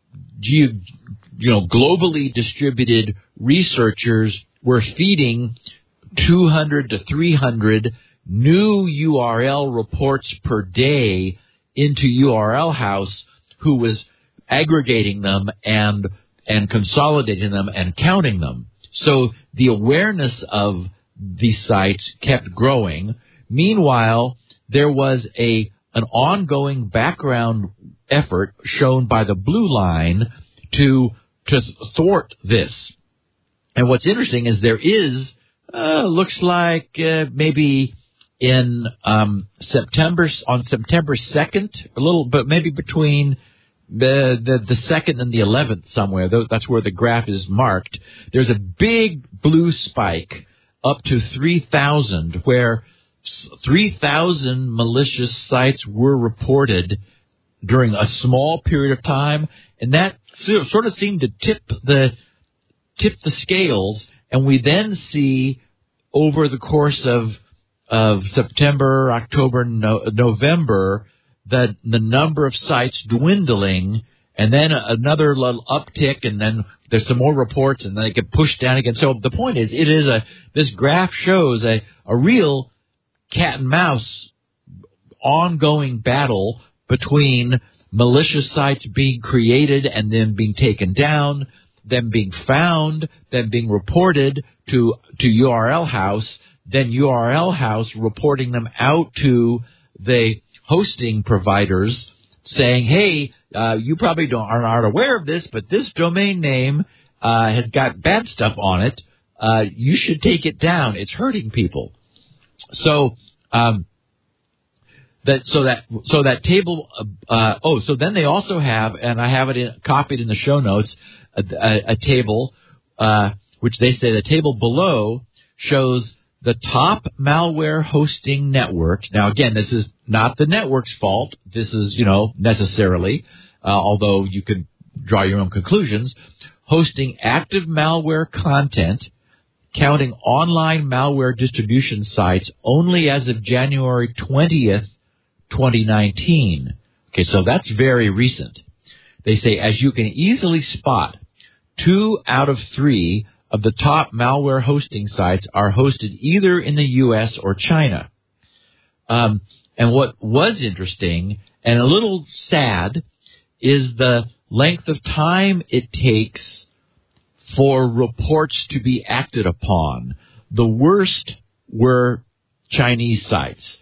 globally distributed researchers were feeding 200 to 300 new URL reports per day into URL House, who was aggregating them and consolidating them and counting them. So the awareness of these sites kept growing. Meanwhile, there was an ongoing background effort shown by the blue line to thwart this. And what's interesting is there is looks like maybe in September 2nd, a little, but maybe between the 2nd and the 11th somewhere. That's where the graph is marked. There's a big blue spike up to 3,000, where 3,000 malicious sites were reported during a small period of time, and that sort of seemed to tip the scales. And we then see over the course of September, October, November, the number of sites dwindling, and then another little uptick, and then there's some more reports, and then they get pushed down again. So the point is, this graph shows a real cat and mouse ongoing battle between malicious sites being created and then being taken down, them being found, then being reported to URL House, then URL House reporting them out to the hosting providers, saying, hey, you probably aren't aware of this, but this domain name has got bad stuff on it. You should take it down. It's hurting people. So that table. So then they also have, and I have it copied in the show notes, a table which they say the table below shows the top malware hosting networks. Now, again, this is not the network's fault. This is, necessarily, although you could draw your own conclusions, hosting active malware content, counting online malware distribution sites only as of January 20th, 2019. Okay, so that's very recent. They say, as you can easily spot, 2 out of 3 of the top malware hosting sites are hosted either in the U.S. or China. And what was interesting and a little sad is the length of time it takes for reports to be acted upon. The worst were Chinese sites.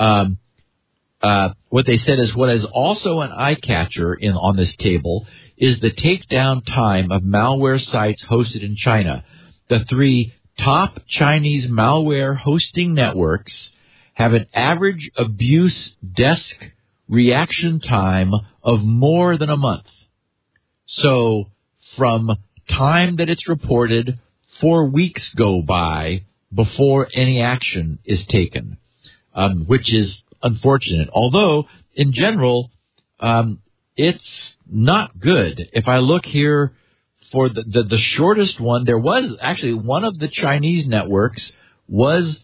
What they said is what is also an eye catcher on this table is the takedown time of malware sites hosted in China. The 3 top Chinese malware hosting networks have an average abuse desk reaction time of more than a month. So from time that it's reported, 4 weeks go by before any action is taken, which is unfortunate. Although, in general, it's not good. If I look here for the shortest one, there was actually one of the Chinese networks was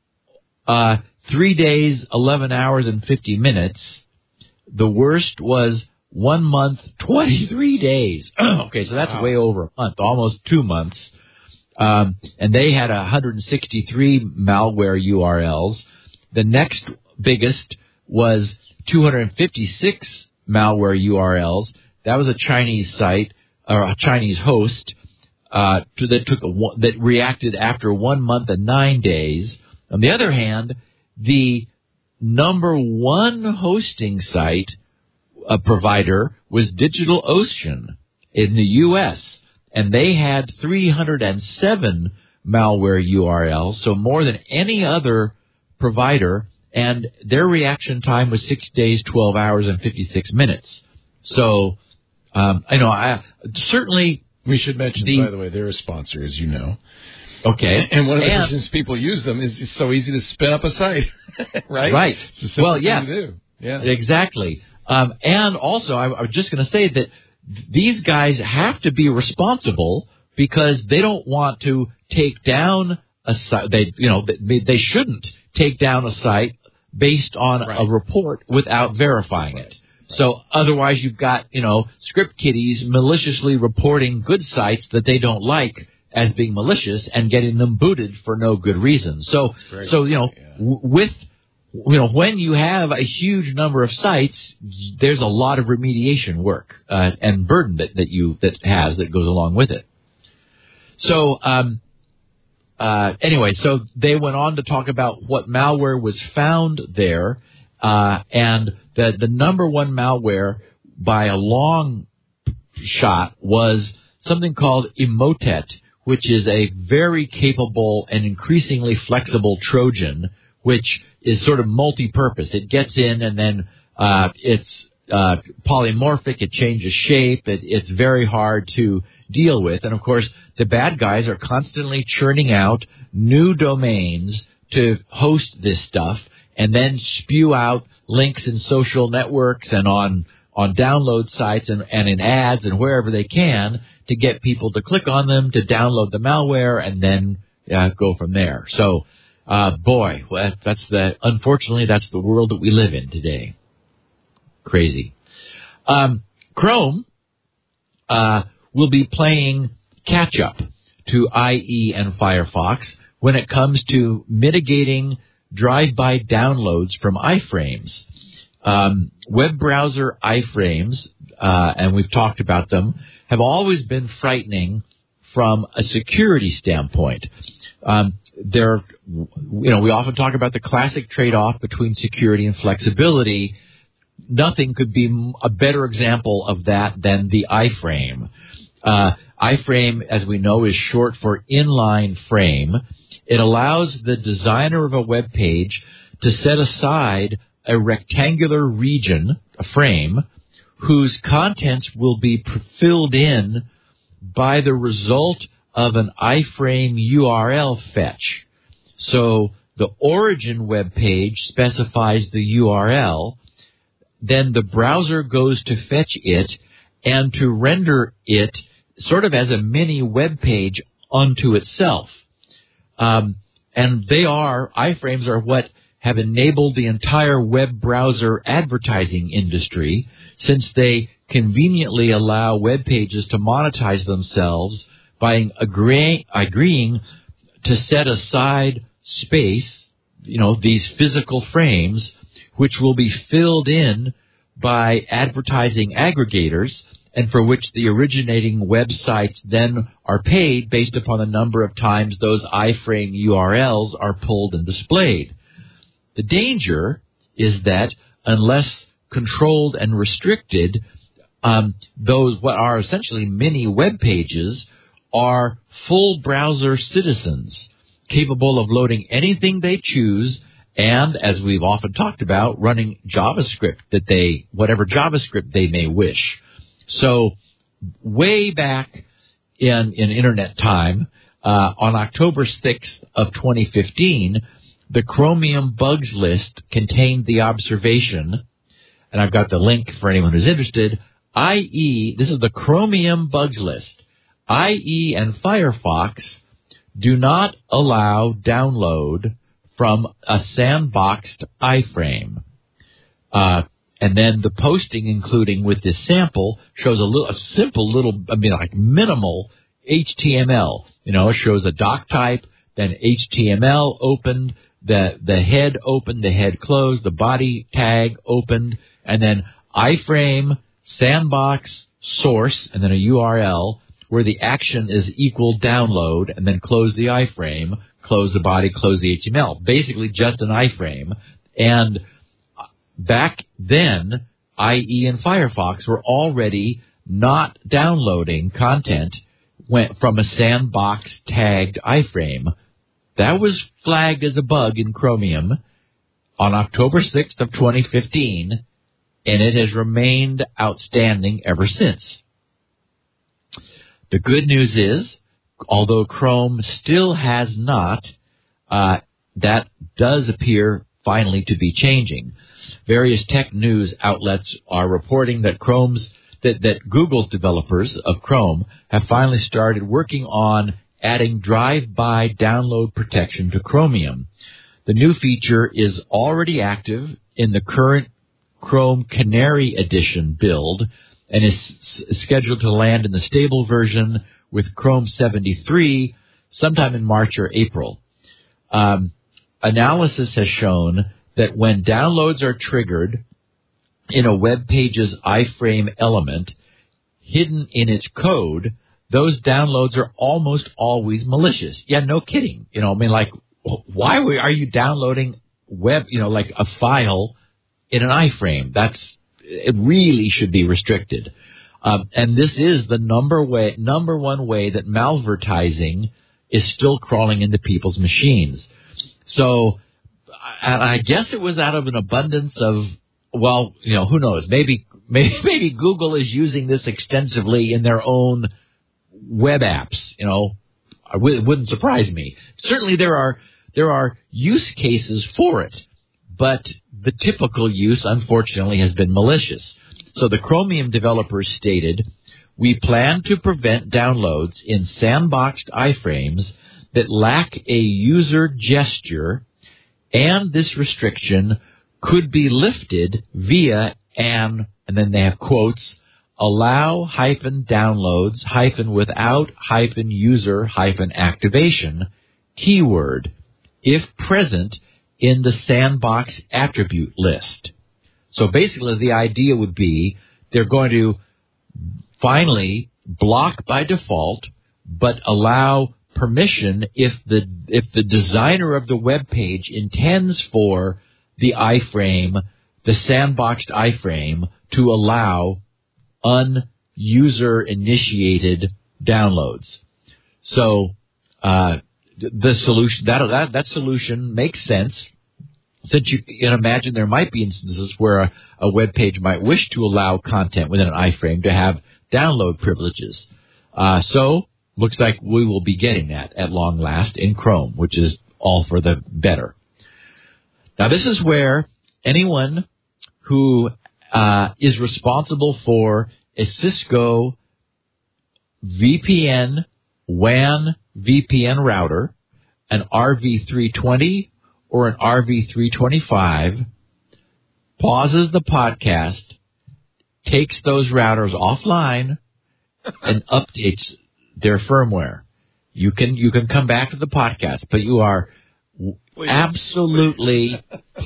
3 days, 11 hours, and 50 minutes. The worst was 1 month, 23 days. Okay, so that's way over a month, almost 2 months. And they had 163 malware URLs. The next biggest was 256 malware URLs. That was a Chinese site or a Chinese host that reacted after 1 month and 9 days. On the other hand, the number 1 hosting site provider was DigitalOcean in the U.S., and they had 307 malware URLs, so more than any other provider, and their reaction time was 6 days, 12 hours, and 56 minutes. So, certainly... We should mention, by the way, they're a sponsor, as you know. Okay. And one of the reasons people use them is it's so easy to spin up a site, right? Right. It's a simple thing to do. Yeah. Exactly. And also, I was just going to say that these guys have to be responsible because they don't want to take down a site. They shouldn't take down a site based on a report without verifying it. So otherwise, you've got script kiddies maliciously reporting good sites that they don't like as being malicious and getting them booted for no good reason. So when you have a huge number of sites, there's a lot of remediation work and burden that goes along with it. So anyway, so they went on to talk about what malware was found there, and the number 1 malware by a long shot was something called Emotet, which is a very capable and increasingly flexible Trojan, which is sort of multi-purpose. It gets in and then it's polymorphic. It changes shape. It's very hard to deal with. And, of course, the bad guys are constantly churning out new domains to host this stuff and then spew out links in social networks and on download sites and in ads and wherever they can to get people to click on them, to download the malware, and then go from there. So, unfortunately, that's the world that we live in today. Crazy. Chrome will be playing catch-up to IE and Firefox when it comes to mitigating drive-by downloads from iframes. Web browser iframes, and we've talked about them, have always been frightening from a security standpoint. We often talk about the classic trade-off between security and flexibility. Nothing could be a better example of that than the iframe. iframe, as we know, is short for inline frame. It allows the designer of a web page to set aside a rectangular region, a frame, whose contents will be filled in by the result of an iframe URL fetch. So the origin web page specifies the URL, then the browser goes to fetch it and to render it sort of as a mini web page unto itself. And iframes are what have enabled the entire web browser advertising industry, since they conveniently allow web pages to monetize themselves by agreeing to set aside space, these physical frames, which will be filled in by advertising aggregators, and for which the originating websites then are paid based upon the number of times those iframe URLs are pulled and displayed. The danger is that unless controlled and restricted, those what are essentially mini web pages are full browser citizens capable of loading anything they choose and, as we've often talked about, running JavaScript whatever JavaScript they may wish. So way back in Internet time, on October 6th of 2015, the Chromium bugs list contained the observation, and I've got the link for anyone who's interested, this is the Chromium bugs list. IE and Firefox do not allow download from a sandboxed iframe. And then the posting, including with this sample, shows a simple little, minimal HTML. It shows a doc type, then HTML opened, the head opened, the head closed, the body tag opened, and then iframe, sandbox, source, and then a URL where the action is equal download, and then close the iframe, close the body, close the HTML. Basically just an iframe. And back then, IE and Firefox were already not downloading content from a sandbox tagged iframe. That was flagged as a bug in Chromium on October 6th of 2015, and it has remained outstanding ever since. The good news is, although Chrome still has not, that does appear finally to be changing. Various tech news outlets are reporting that Google's developers of Chrome have finally started working on adding drive-by download protection to Chromium. The new feature is already active in the current Chrome Canary Edition build and is scheduled to land in the stable version with Chrome 73 sometime in March or April. Analysis has shown that when downloads are triggered in a web page's iframe element hidden in its code, those downloads are almost always malicious. Yeah, no kidding. Why are you downloading a file in an iframe? It really should be restricted. And this is the number one way that malvertising is still crawling into people's machines. So, and I guess it was out of an abundance of, well, who knows? Maybe Google is using this extensively in their own web apps. It wouldn't surprise me. Certainly there are use cases for it, but the typical use, unfortunately, has been malicious. So the Chromium developers stated, "We plan to prevent downloads in sandboxed iframes that lack a user gesture, and this restriction could be lifted via and then they have quotes, allow-downloads-without-user-activation keyword if present in the sandbox attribute list." So basically the idea would be they're going to finally block by default, but allow permission if the designer of the web page intends for the iframe, the sandboxed iframe, to allow unuser-initiated downloads. So the solution that solution makes sense, since you can imagine there might be instances where a web page might wish to allow content within an iframe to have download privileges. So looks like we will be getting that at long last in Chrome, which is all for the better. Now this is where anyone who is responsible for a Cisco VPN, WAN VPN router, an RV320 or an RV325, pauses the podcast, takes those routers offline, and updates their firmware. You can come back to the podcast, but you are absolutely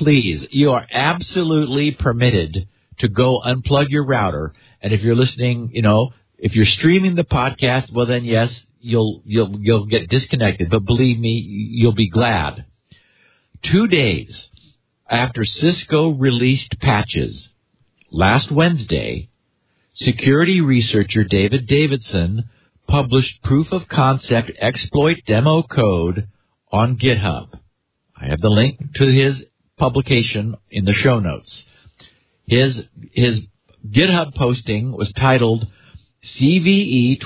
permitted to go unplug your router. And if you're listening, if you're streaming the podcast, well then yes, you'll get disconnected. But believe me, you'll be glad. 2 days after Cisco released patches last Wednesday, security researcher David Davidson published proof of concept exploit demo code on GitHub. I have the link to his publication in the show notes. His GitHub posting was titled CVE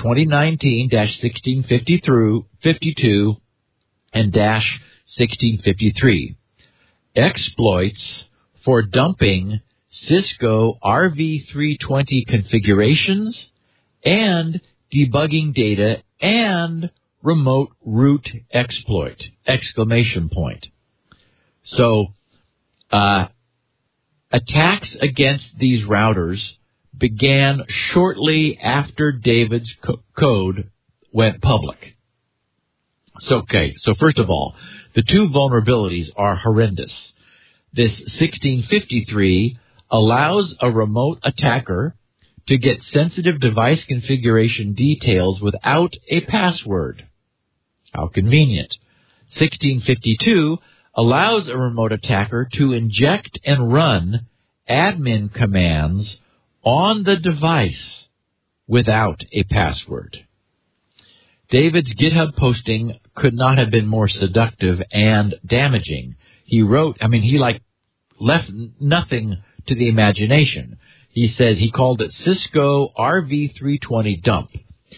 2019-1652 and -1653 exploits for dumping Cisco RV320 configurations and debugging data and remote root exploit! So, attacks against these routers began shortly after David's code went public. So first of all, the two vulnerabilities are horrendous. This 1653 allows a remote attacker to get sensitive device configuration details without a password. How convenient. 1652 allows a remote attacker to inject and run admin commands on the device without a password. David's GitHub posting could not have been more seductive and damaging. He wrote, he left nothing to the imagination. He says he called it Cisco RV320 dump.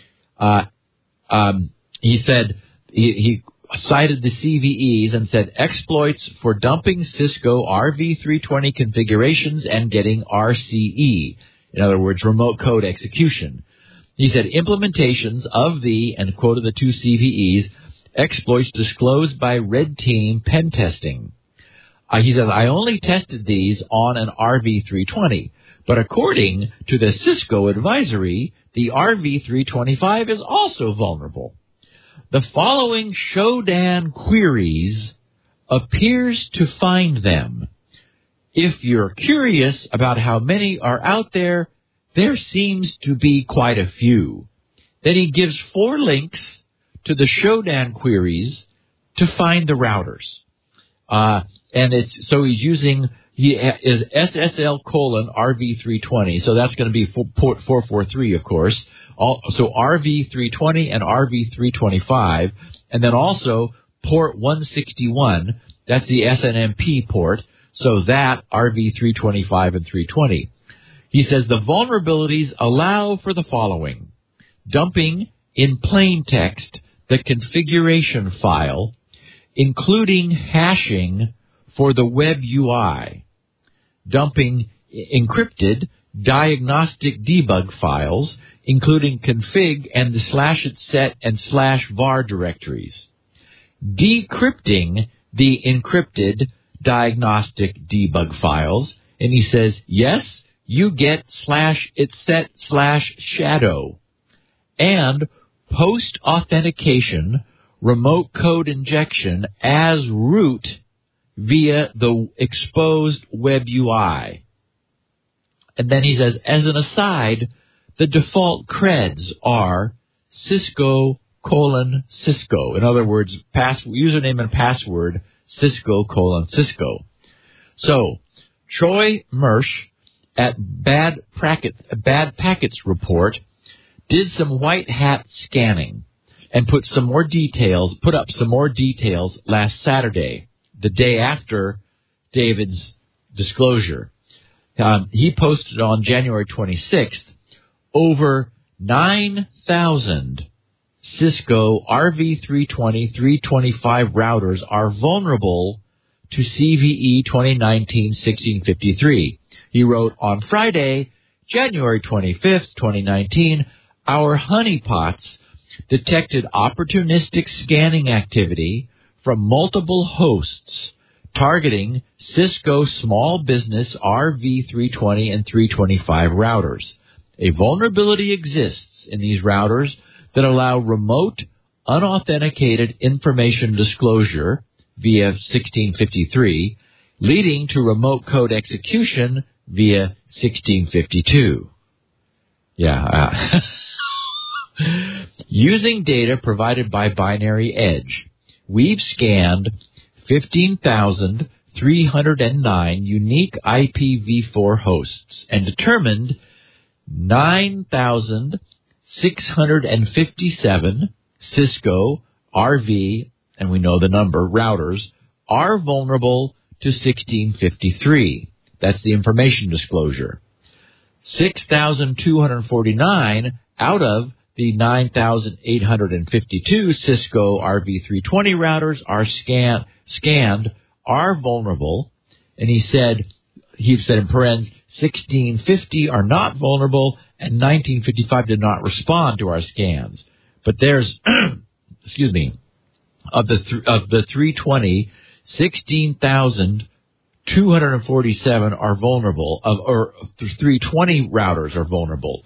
He said he cited the CVEs and said exploits for dumping Cisco RV320 configurations and getting RCE. In other words, remote code execution. He said implementations of the, and quoted the two CVEs, exploits disclosed by Red Team pen testing. He says, I only tested these on an RV320, but according to the Cisco advisory, the RV325 is also vulnerable. The following Shodan queries appears to find them. If you're curious about how many are out there, there seems to be quite a few. Then he gives 4 links to the Shodan queries to find the routers. And so he's using He is SSL RV320, so that's going to be port 443, of course. So RV320 and RV325, and then also port 161, that's the SNMP port, so that RV325 and 320. He says the vulnerabilities allow for the following: dumping in plain text the configuration file, including hashing for the web UI, dumping encrypted diagnostic debug files, including config and the /etc and /var directories, decrypting the encrypted diagnostic debug files, and he says, yes, you get /etc/shadow, and post-authentication remote code injection as root via the exposed web UI. And then he says, as an aside, the default creds are Cisco:*Cisco. In other words, username and password Cisco:*Cisco. So, Troy Mersch at Bad Packets Report did some white hat scanning and put up some more details last Saturday, the day after David's disclosure. He posted on January 26th, over 9,000 Cisco RV320, 325 routers are vulnerable to CVE 2019-1653. He wrote, on Friday, January 25th, 2019, our honeypots detected opportunistic scanning activity from multiple hosts targeting Cisco small business RV320 and 325 routers. A vulnerability exists in these routers that allow remote, unauthenticated information disclosure via 1653, leading to remote code execution via 1652. Using data provided by Binary Edge, we've scanned 15,309 unique IPv4 hosts and determined 9,657 Cisco RV, and we know the number, routers, are vulnerable to 1653. That's the information disclosure. 6,249 out of the 9,852 Cisco RV320 routers are scanned are vulnerable, and he said in parens, 1650 are not vulnerable, and 1955 did not respond to our scans. But there's, of the 320, 16,247 are vulnerable, or 320 routers are vulnerable.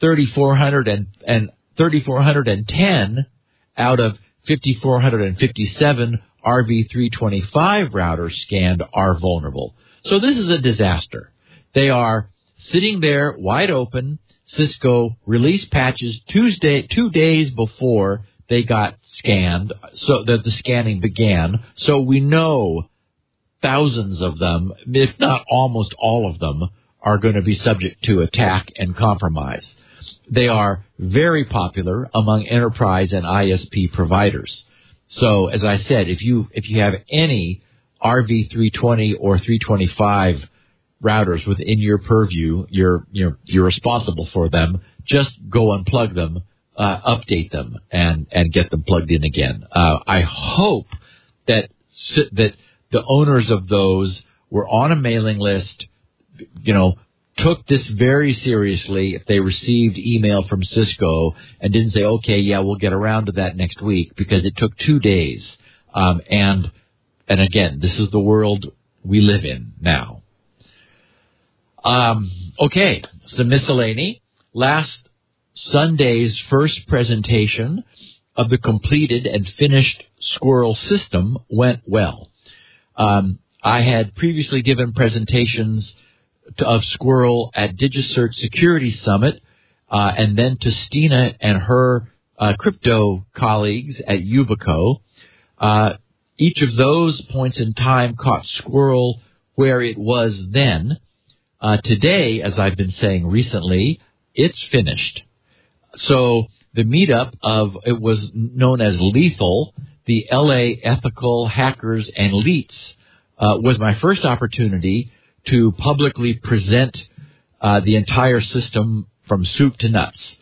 3,410 out of 5,457 RV325 routers scanned are vulnerable. So this is a disaster. They are sitting there wide open. Cisco released patches 2 days before they got scanned, so that the scanning began. So we know thousands of them, if not almost all of them, are going to be subject to attack and compromise. They are very popular among enterprise and ISP providers. So, as I said, if you have any RV320 or 325 routers within your purview, you're responsible for them. Just go unplug them, update them, and get them plugged in again. I hope that the owners of those were on a mailing list, took this very seriously if they received email from Cisco and didn't say, okay, yeah, we'll get around to that next week, because it took 2 days. And again, this is the world we live in now. Okay, some miscellany. Last Sunday's first presentation of the completed and finished Squirrel system went well. I had previously given presentations of Squirrel at DigiCert Security Summit, and then to Stina and her crypto colleagues at Yubico. Each of those points in time caught Squirrel where it was then. Today, as I've been saying recently, it's finished. So the meetup it was known as Lethal, the LA Ethical Hackers and Elites, was my first opportunity to publicly present the entire system from soup to nuts.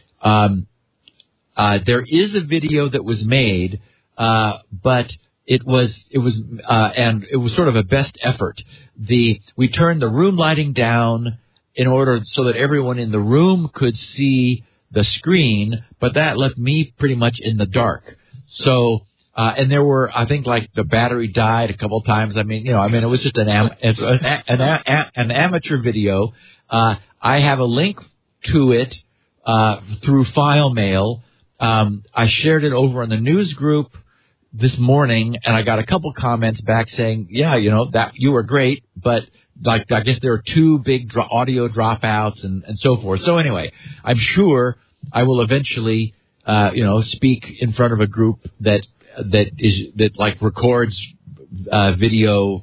There is a video that was made, but it was sort of a best effort. We turned the room lighting down in order so that everyone in the room could see the screen, but that left me pretty much in the dark. So, and there were, I think, like the battery died a couple times. It was just an amateur video. I have a link to it through file mail. I shared it over in the news group this morning, and I got a couple comments back saying, yeah, that you were great, but I guess there are two big audio dropouts and so forth. So anyway, I'm sure I will eventually, speak in front of a group that records video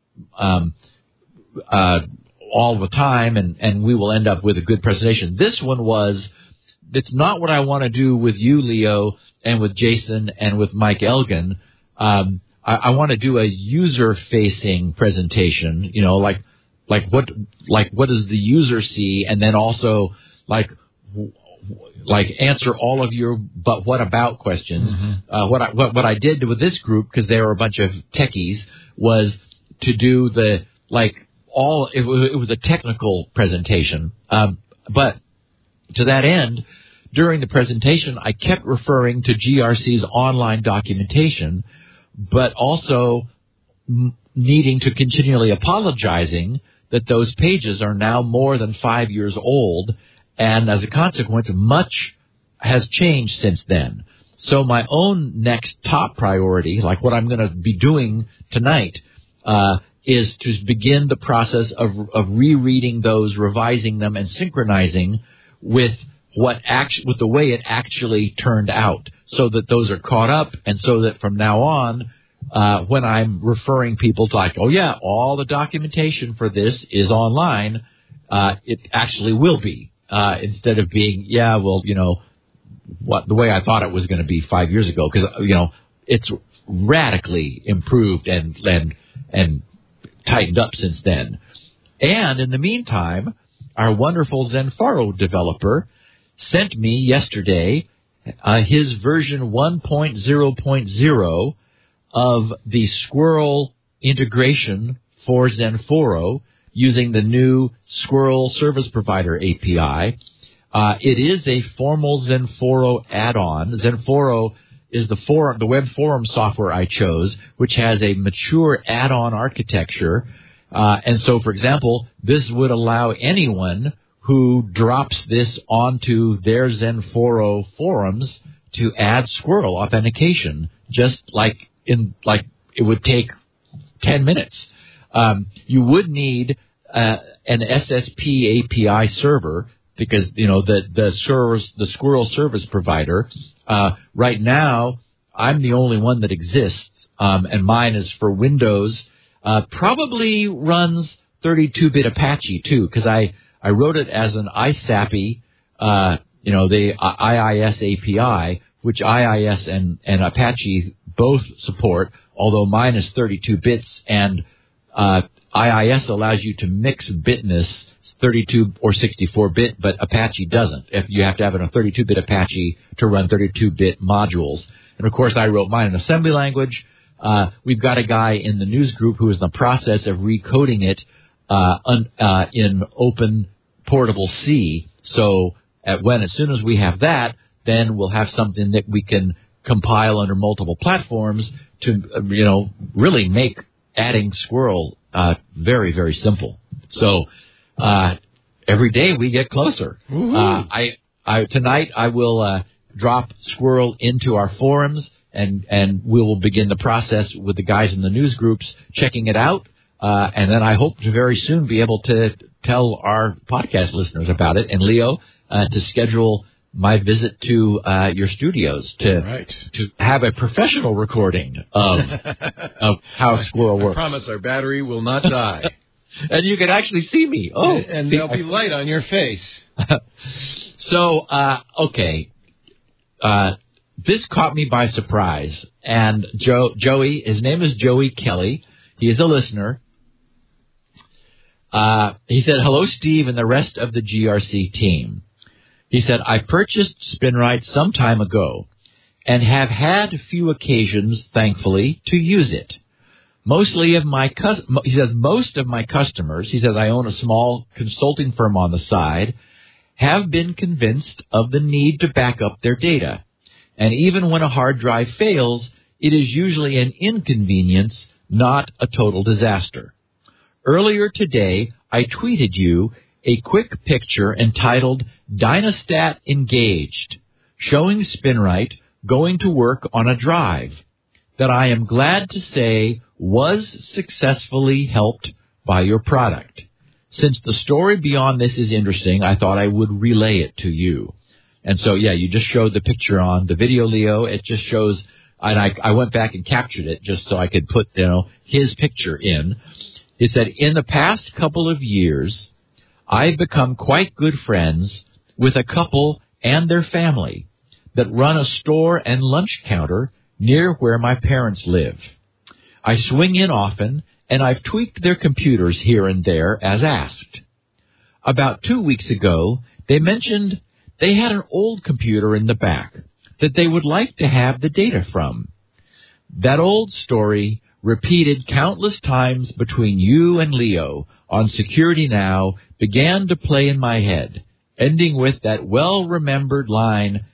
all the time, and we will end up with a good presentation. This one it's not what I want to do with you, Leo, and with Jason and with Mike Elgin. I want to do a user-facing presentation, what does the user see, and then also answer all of your but what about questions. Mm-hmm. What I did with this group, because they were a bunch of techies, was to do it was a technical presentation. But to that end, during the presentation, I kept referring to GRC's online documentation, but also needing to continually apologizing that those pages are now more than 5 years old, and as a consequence, much has changed since then. So my own next top priority, like what I'm going to be doing tonight, is to begin the process of rereading those, revising them, and synchronizing with the way it actually turned out, so that those are caught up, and so that from now on, when I'm referring people to all the documentation for this is online, it actually will be, instead of being, the way I thought it was going to be 5 years ago, because, it's radically improved and tightened up since then. And in the meantime, our wonderful Zenforo developer sent me yesterday his version 1.0.0 of the Squirrel integration for Zenforo using the new Squirrel Service Provider API. It is a formal Zenforo add-on. Zenforo is the web forum software I chose, which has a mature add-on architecture. And so, for example, this would allow anyone who drops this onto their Zenforo forums to add Squirrel authentication, just like it would take 10 minutes. You would need an SSP API server, because the Squirrel service provider. Right now, I'm the only one that exists, and mine is for Windows. Probably runs 32-bit Apache too, because I wrote it as an ISAPI, the IIS API, which IIS and Apache both support, although mine is 32 bits, and IIS allows you to mix bitness, 32 or 64-bit, but Apache doesn't. If you have to have a 32-bit Apache to run 32-bit modules. And, of course, I wrote mine in assembly language. We've got a guy in the news group who is in the process of recoding it in Open Portable C. So as soon as we have that, then we'll have something that we can compile under multiple platforms to, really make adding Squirrel very, very simple. So every day we get closer. Tonight I will drop Squirrel into our forums, and we will begin the process with the guys in the news groups checking it out. And then I hope to very soon be able to tell our podcast listeners about it, and Leo to schedule my visit to your studios to have a professional recording of how Squirrel works. I promise our battery will not die. And you can actually see me. Oh, and there'll be light on your face. So, okay. This caught me by surprise. And Joey, his name is Joey Kelly. He is a listener. He said, hello, Steve, and the rest of the GRC team. He said, I purchased SpinRite some time ago and have had few occasions, thankfully, to use it. Most of my customers, he says, I own a small consulting firm on the side, have been convinced of the need to back up their data. And even when a hard drive fails, it is usually an inconvenience, not a total disaster. Earlier today, I tweeted you a quick picture entitled Dynastat Engaged, showing SpinRite going to work on a drive that I am glad to say was successfully helped by your product. Since the story beyond this is interesting, I thought I would relay it to you. And so, yeah, you just showed the picture on the video, Leo. It just shows, and I went back and captured it just so I could put, his picture in. It said, in the past couple of years, I've become quite good friends with a couple and their family that run a store and lunch counter near where my parents live. I swing in often, and I've tweaked their computers here and there as asked. About 2 weeks ago, they mentioned they had an old computer in the back that they would like to have the data from. That old story, repeated countless times between you and Leo on Security Now, began to play in my head, ending with that well-remembered line,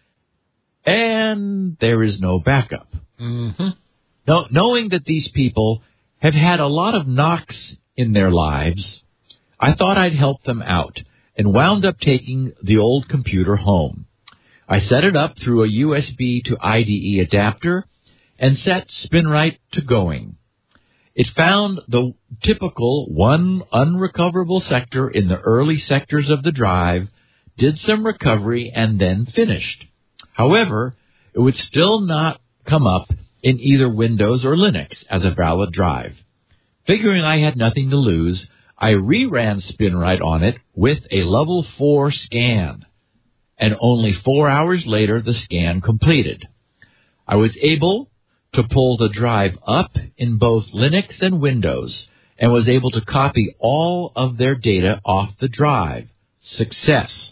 and there is no backup. Mm-hmm. Now, knowing that these people have had a lot of knocks in their lives, I thought I'd help them out and wound up taking the old computer home. I set it up through a USB to IDE adapter and set SpinRite to going. It found the typical one unrecoverable sector in the early sectors of the drive, did some recovery, and then finished. However, it would still not come up in either Windows or Linux as a valid drive. Figuring I had nothing to lose, I reran SpinRite on it with a level 4 scan, and only 4 hours later the scan completed. I was able to pull the drive up in both Linux and Windows and was able to copy all of their data off the drive. Success.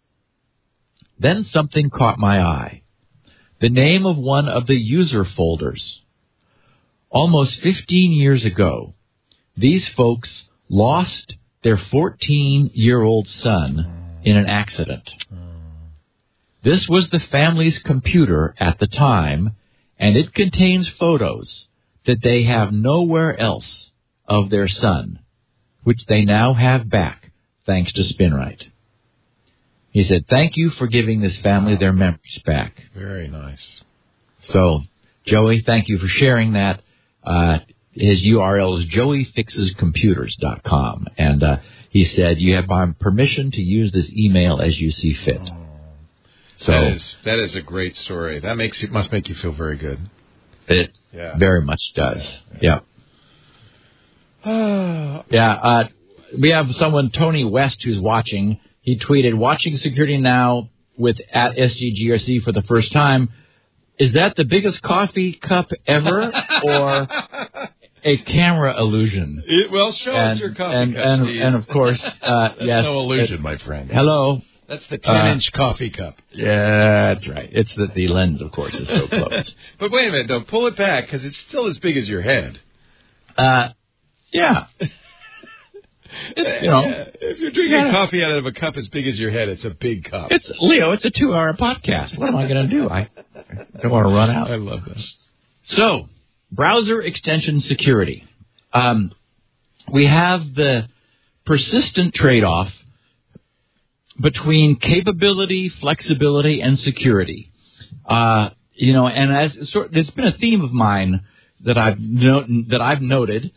Then something caught my eye. The name of one of the user folders. Almost 15 years ago, these folks lost their 14-year-old son in an accident. This was the family's computer at the time, and it contains photos that they have nowhere else of their son, which they now have back thanks to SpinRite. He said, thank you for giving this family their memories back. Very nice. So, Joey, thank you for sharing that. His URL is joeyfixescomputers.com. And he said, you have my permission to use this email as you see fit. Oh. So that is a great story. That must make you feel very good. It very much does. Yeah. We have someone, Tony West, who's watching. He tweeted, watching Security Now with at SGGRC for the first time. Is that the biggest coffee cup ever or a camera illusion? Show us your coffee cup, Steve. And of course, that's yes. No illusion, my friend. Hello. That's the 10-inch coffee cup. Yeah, that's right. It's the lens, of course, is so close. But wait a minute, though. Pull it back, because it's still as big as your head. Yeah. If you're drinking coffee out of a cup as big as your head, it's a big cup. It's a 2-hour podcast. What am I going to do? I don't want to run out. I love that. So, browser extension security. We have the persistent trade-off between capability, flexibility, and security. And it's been a theme of mine that I've noted.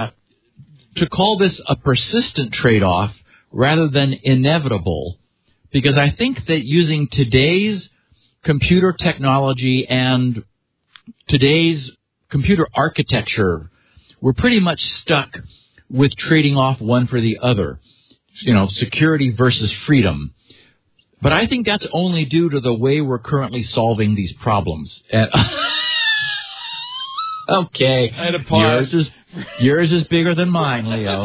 To call this a persistent trade-off rather than inevitable because I think that using today's computer technology and today's computer architecture, we're pretty much stuck with trading off one for the other, security versus freedom. But I think that's only due to the way we're currently solving these problems. Okay. I had a pause. Yours is bigger than mine, Leo.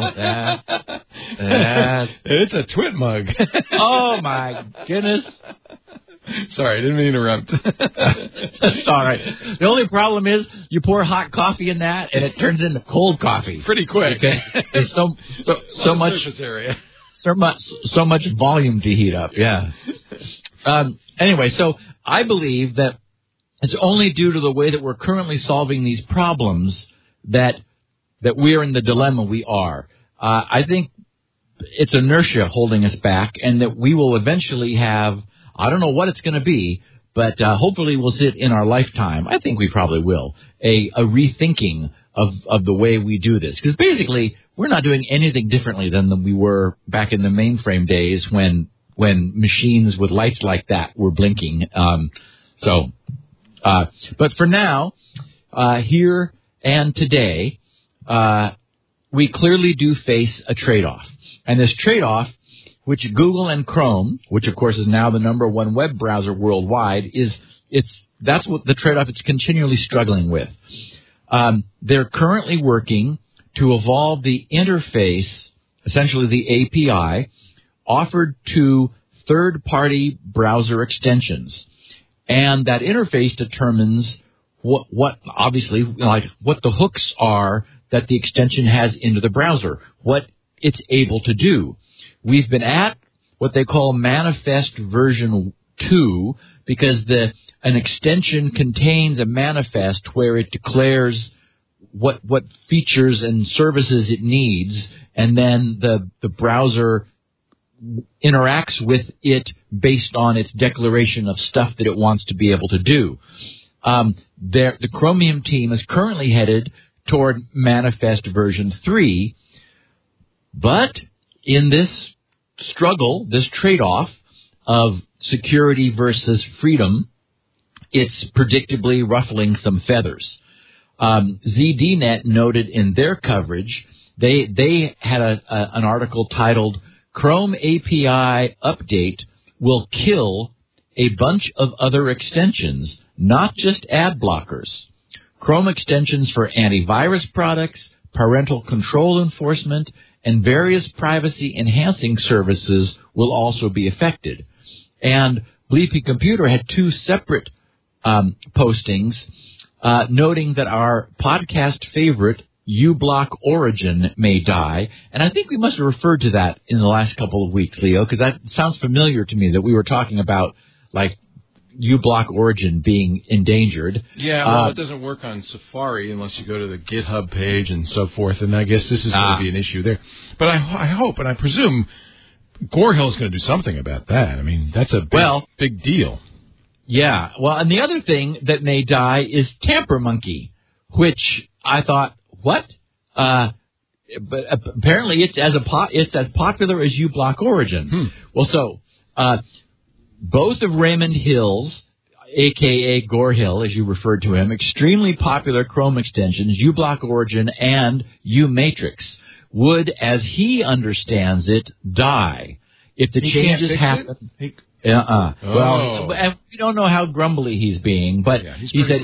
It's a twit mug. Oh, my goodness. Sorry, I didn't mean to interrupt. That's all right. The only problem is you pour hot coffee in that, and it turns into cold coffee. Pretty quick. Okay? There's so much surface area. So much volume to heat up. Yeah. Anyway, so I believe that it's only due to the way that we're currently solving these problems that we're in the dilemma we are. I think it's inertia holding us back, and that we will eventually have, I don't know what it's going to be, but hopefully we'll see it in our lifetime. I think we probably will. A rethinking of the way we do this. Because basically, we're not doing anything differently than we were back in the mainframe days when machines with lights like that were blinking. But for now, here and today, we clearly do face a trade-off. And this trade-off, which Google and Chrome, which of course is now the number one web browser worldwide, that's what the trade-off it's continually struggling with. They're currently working to evolve the interface, essentially the API, offered to third-party browser extensions. And that interface determines what obviously, like what the hooks are that the extension has into the browser, what it's able to do. We've been at what they call manifest version 2 because an extension contains a manifest where it declares what features and services it needs, and then the browser interacts with it based on its declaration of stuff that it wants to be able to do. The Chromium team is currently headed toward manifest version 3, but in this struggle, this trade-off of security versus freedom, it's predictably ruffling some feathers. ZDNet noted in their coverage, they had an article titled, Chrome API Update Will Kill a Bunch of Other Extensions, Not Just Ad Blockers. Chrome extensions for antivirus products, parental control enforcement, and various privacy-enhancing services will also be affected. And Bleepy Computer had two separate postings noting that our podcast favorite, uBlock Origin, may die. And I think we must have referred to that in the last couple of weeks, Leo, because that sounds familiar to me, that we were talking about, like, uBlock Origin being endangered. Yeah, well, it doesn't work on Safari unless you go to the GitHub page and so forth, and I guess this is going to be an issue there. But I hope and I presume Gore Hill is going to do something about that. I mean, that's a big deal. Yeah, well, and the other thing that may die is Tamper Monkey, which I thought, what? But apparently it's as popular as uBlock Origin. Well, so both of Raymond Hill's, a.k.a. Gore Hill, as you referred to him, extremely popular Chrome extensions, uBlock Origin and uMatrix, would, as he understands it, die if the changes happen. Well, we don't know how grumbly he's being, but he said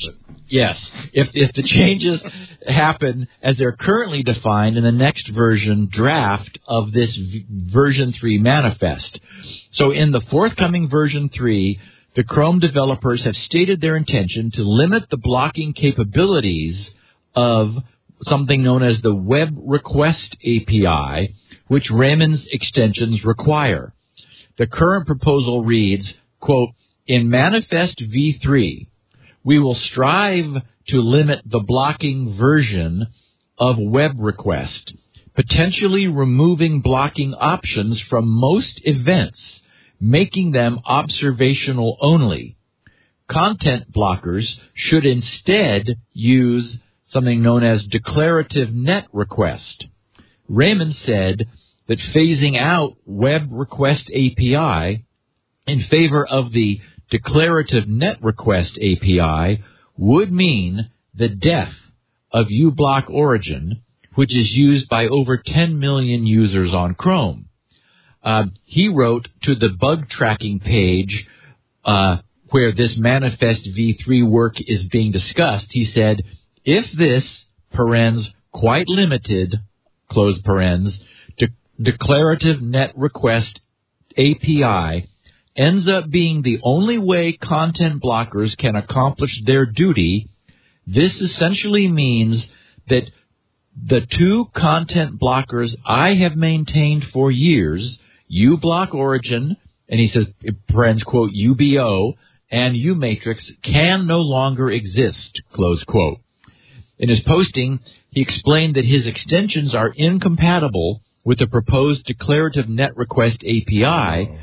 if the changes happen as they're currently defined in the next version draft of this version 3 manifest. So in the forthcoming version 3, the Chrome developers have stated their intention to limit the blocking capabilities of something known as the Web Request API, which Raymond's extensions require. The current proposal reads, quote, in Manifest v3, we will strive to limit the blocking version of Web Request, potentially removing blocking options from most events, making them observational only. Content blockers should instead use something known as declarative net request. Raymond said that phasing out Web Request API in favor of the Declarative Net Request API would mean the death of uBlock Origin, which is used by over 10 million users on Chrome. He wrote to the bug tracking page where this Manifest v3 work is being discussed. He said, if this, quite limited, close parens, Declarative Net Request API ends up being the only way content blockers can accomplish their duty, this essentially means that the two content blockers I have maintained for years, uBlock Origin, and he says, parens, quote, UBO, and uMatrix can no longer exist, close quote. In his posting, he explained that his extensions are incompatible with the proposed Declarative Net Request API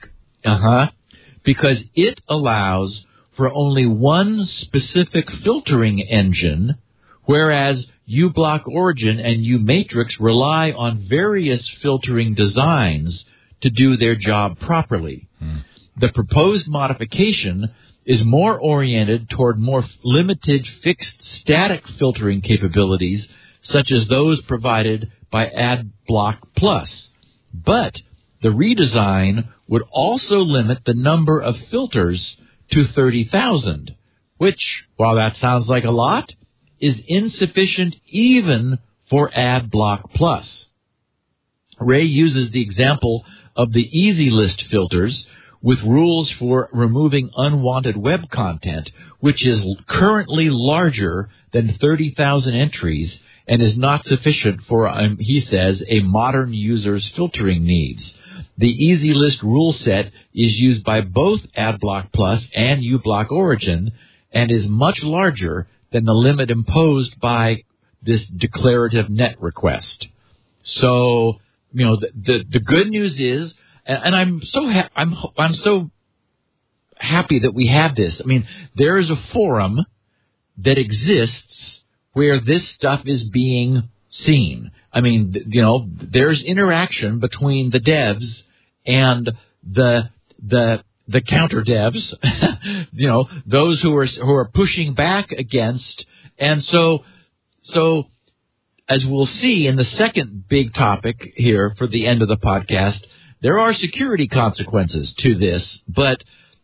because it allows for only one specific filtering engine, whereas uBlock Origin and uMatrix rely on various filtering designs to do their job properly. The proposed modification is more oriented toward more limited fixed static filtering capabilities, such as those provided by AdBlock Plus. But the redesign would also limit the number of filters to 30,000, which, while that sounds like a lot, is insufficient even for AdBlock Plus. Ray uses the example of the EasyList filters with rules for removing unwanted web content, which is currently larger than 30,000 entries and is not sufficient for, he says, a modern user's filtering needs. The EasyList rule set is used by both AdBlock Plus and uBlock Origin and is much larger than the limit imposed by this Declarative Net Request. So, you know, the good news is, and I'm so happy that we have this. I mean, there is a forum that exists where this stuff is being seen. I mean, you know, there's interaction between the devs and the counter devs, you know, those who are pushing back against. And so as we'll see in the second big topic here for the end of the podcast, there are security consequences to this, but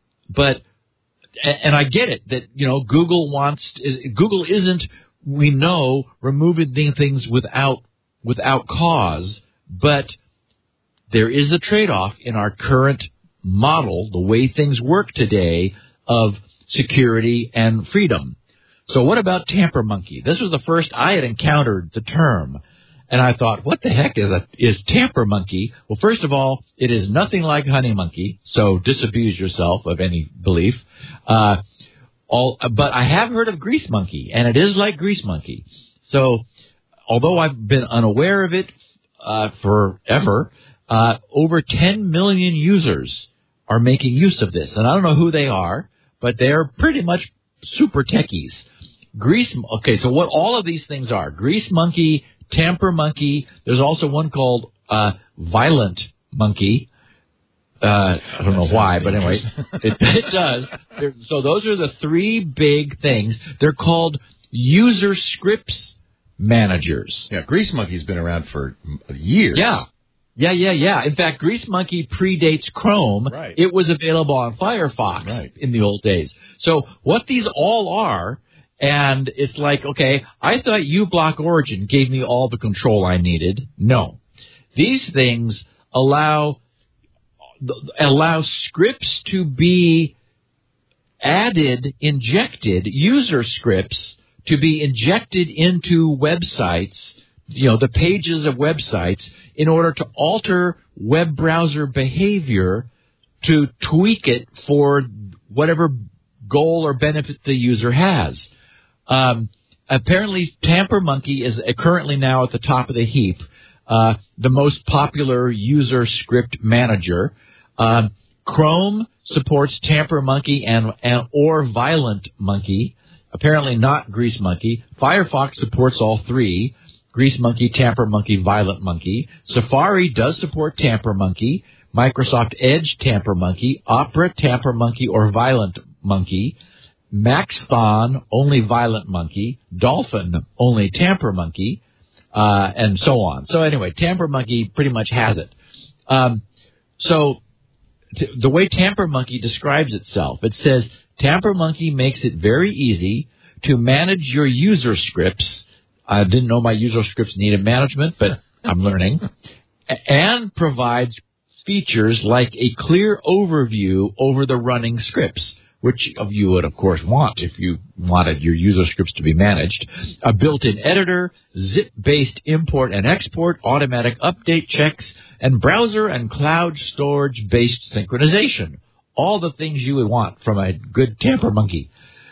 and I get it that, you know, Google isn't, we know, removing things without cause, but there is a trade-off in our current model, the way things work today, of security and freedom. So what about Tamper Monkey? This was the first I had encountered the term. And I thought, what the heck is Tamper Monkey? Well, first of all, it is nothing like Honey Monkey, so disabuse yourself of any belief. But I have heard of Grease Monkey, and it is like Grease Monkey. So, although I've been unaware of it forever, over 10 million users are making use of this. And I don't know who they are, but they're pretty much super techies. Okay, so what all of these things are: Grease Monkey, Tamper Monkey. There's also one called Violent Monkey. I don't know why, but anyway, it does. So those are the three big things. They're called user scripts managers. Yeah, Grease Monkey's been around for years. Yeah. In fact, Grease Monkey predates Chrome. Right. It was available on Firefox in the old days. So what these all are, and it's like, okay, I thought uBlock Origin gave me all the control I needed. No. These things allow scripts to be injected, user scripts to be injected into websites, you know, the pages of websites, in order to alter web browser behavior to tweak it for whatever goal or benefit the user has. Apparently, Tamper Monkey is currently now at the top of the heap, the most popular user script manager. Chrome supports Tamper Monkey or Violent Monkey. Apparently not Grease Monkey. Firefox supports all three. Grease Monkey, Tamper Monkey, Violent Monkey. Safari does support Tamper Monkey. Microsoft Edge, Tamper Monkey. Opera, Tamper Monkey or Violent Monkey. Maxthon, only Violent Monkey. Dolphin, only Tamper Monkey. And so on. So anyway, Tamper Monkey pretty much has it. The way Tamper Monkey describes itself, it says, Tamper Monkey makes it very easy to manage your user scripts. I didn't know my user scripts needed management, but I'm learning. And provides features like a clear overview over the running scripts, which you would, of course, want if you wanted your user scripts to be managed. A built-in editor, zip-based import and export, automatic update checks, and browser and cloud storage-based synchronization. All the things you would want from a good Tamper Monkey.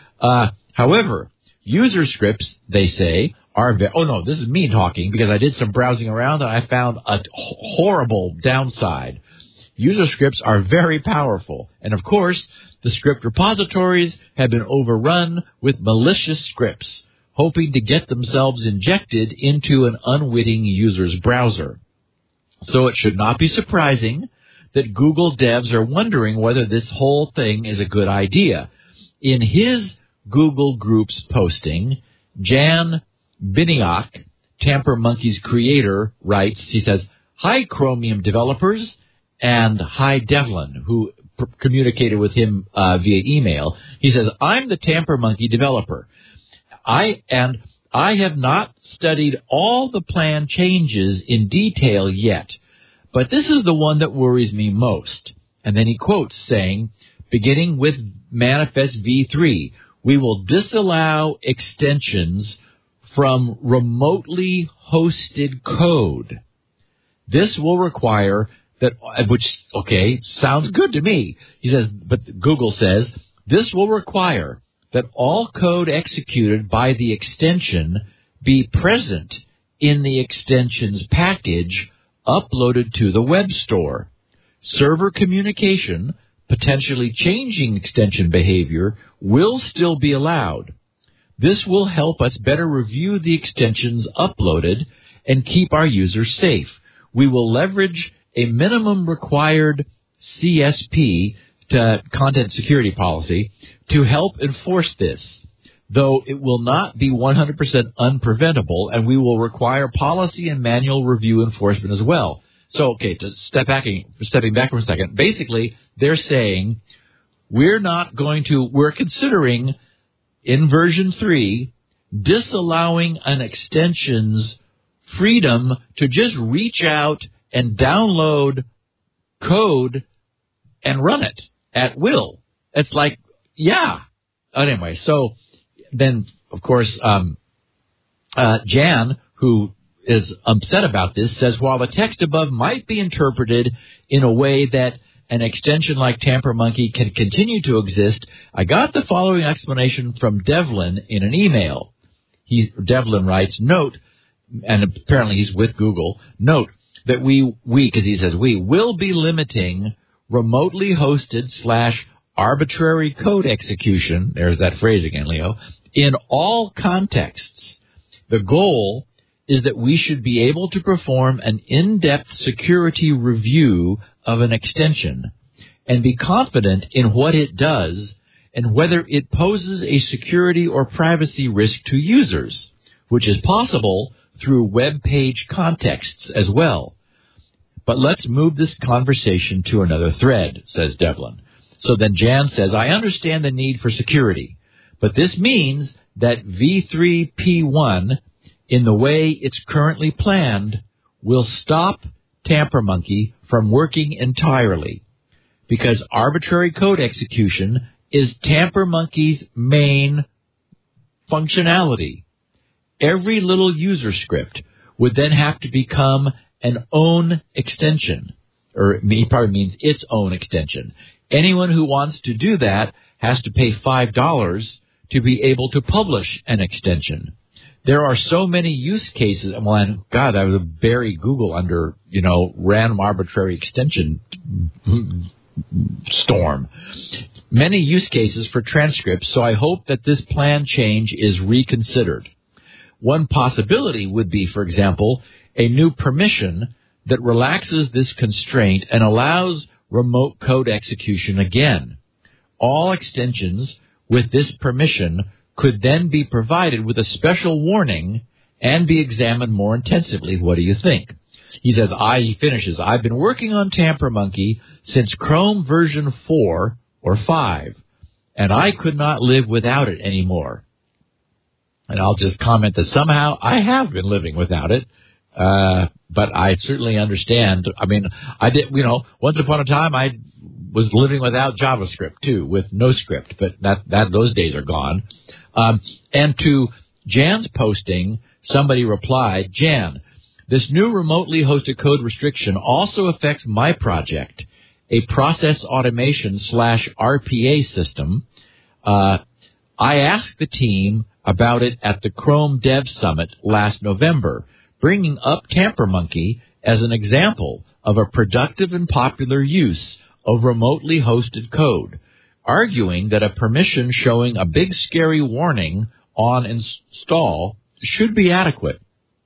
However, user scripts, they say, are this is me talking because I did some browsing around and I found a horrible downside. User scripts are very powerful, and of course, the script repositories have been overrun with malicious scripts, hoping to get themselves injected into an unwitting user's browser. So it should not be surprising that Google devs are wondering whether this whole thing is a good idea. In his Google Groups posting, Jan Biniak, Tamper Monkey's creator, writes, he says, "Hi, Chromium developers," and "Hi, Devlin," who communicated with him via email. He says, "I'm the Tamper Monkey developer. I have not studied all the planned changes in detail yet, but this is the one that worries me most." And then he quotes saying, "Beginning with Manifest v3, we will disallow extensions from remotely hosted code. This will require that," which, okay, sounds good to me. He says, but Google says, "This will require that all code executed by the extension be present in the extension's package uploaded to the web store. Server communication, potentially changing extension behavior, will still be allowed. This will help us better review the extensions uploaded and keep our users safe. We will leverage a minimum required CSP, to content security policy, to help enforce this, though it will not be 100% unpreventable, and we will require policy and manual review enforcement as well." So, okay, stepping back for a second, basically they're saying we're considering in version 3 disallowing an extension's freedom to just reach out and download code and run it at will. It's like, yeah. Anyway, so then, of course, Jan, who is upset about this, says, "While the text above might be interpreted in a way that an extension like Tamper Monkey can continue to exist, I got the following explanation from Devlin in an email." Devlin writes, "Note," and apparently he's with Google, "note that we, because he says we, will be limiting remotely hosted / arbitrary code execution," there's that phrase again, Leo, "in all contexts. The goal is that we should be able to perform an in-depth security review of an extension and be confident in what it does and whether it poses a security or privacy risk to users, which is possible through web page contexts as well. But let's move this conversation to another thread," says Devlin. So then Jan says, "I understand the need for security, but this means that v3p1, in the way it's currently planned, will stop Tamper Monkey from working entirely, because arbitrary code execution is Tamper Monkey's main functionality. Every little user script would then have to become an own extension," or he probably means its own extension. "Anyone who wants to do that has to pay $5 to be able to publish an extension. There are so many use cases." Well, God, that was a bury Google under, random arbitrary extension storm. "Many use cases for transcripts, so I hope that this plan change is reconsidered. One possibility would be, for example, a new permission that relaxes this constraint and allows remote code execution again. All extensions with this permission could then be provided with a special warning and be examined more intensively. What do you think? He says, he finishes, I've been working on TamperMonkey since Chrome version 4 or 5, and I could not live without it anymore. And I'll just comment that somehow I have been living without it, but I certainly understand. I mean, I did, once upon a time I was living without JavaScript too, with no script, but those days are gone. And to Jan's posting, somebody replied, Jan, this new remotely hosted code restriction also affects my project, a process automation /RPA system. I asked the team about it at the Chrome Dev Summit last November, bringing up TamperMonkey as an example of a productive and popular use of remotely hosted code, arguing that a permission showing a big scary warning on install should be adequate.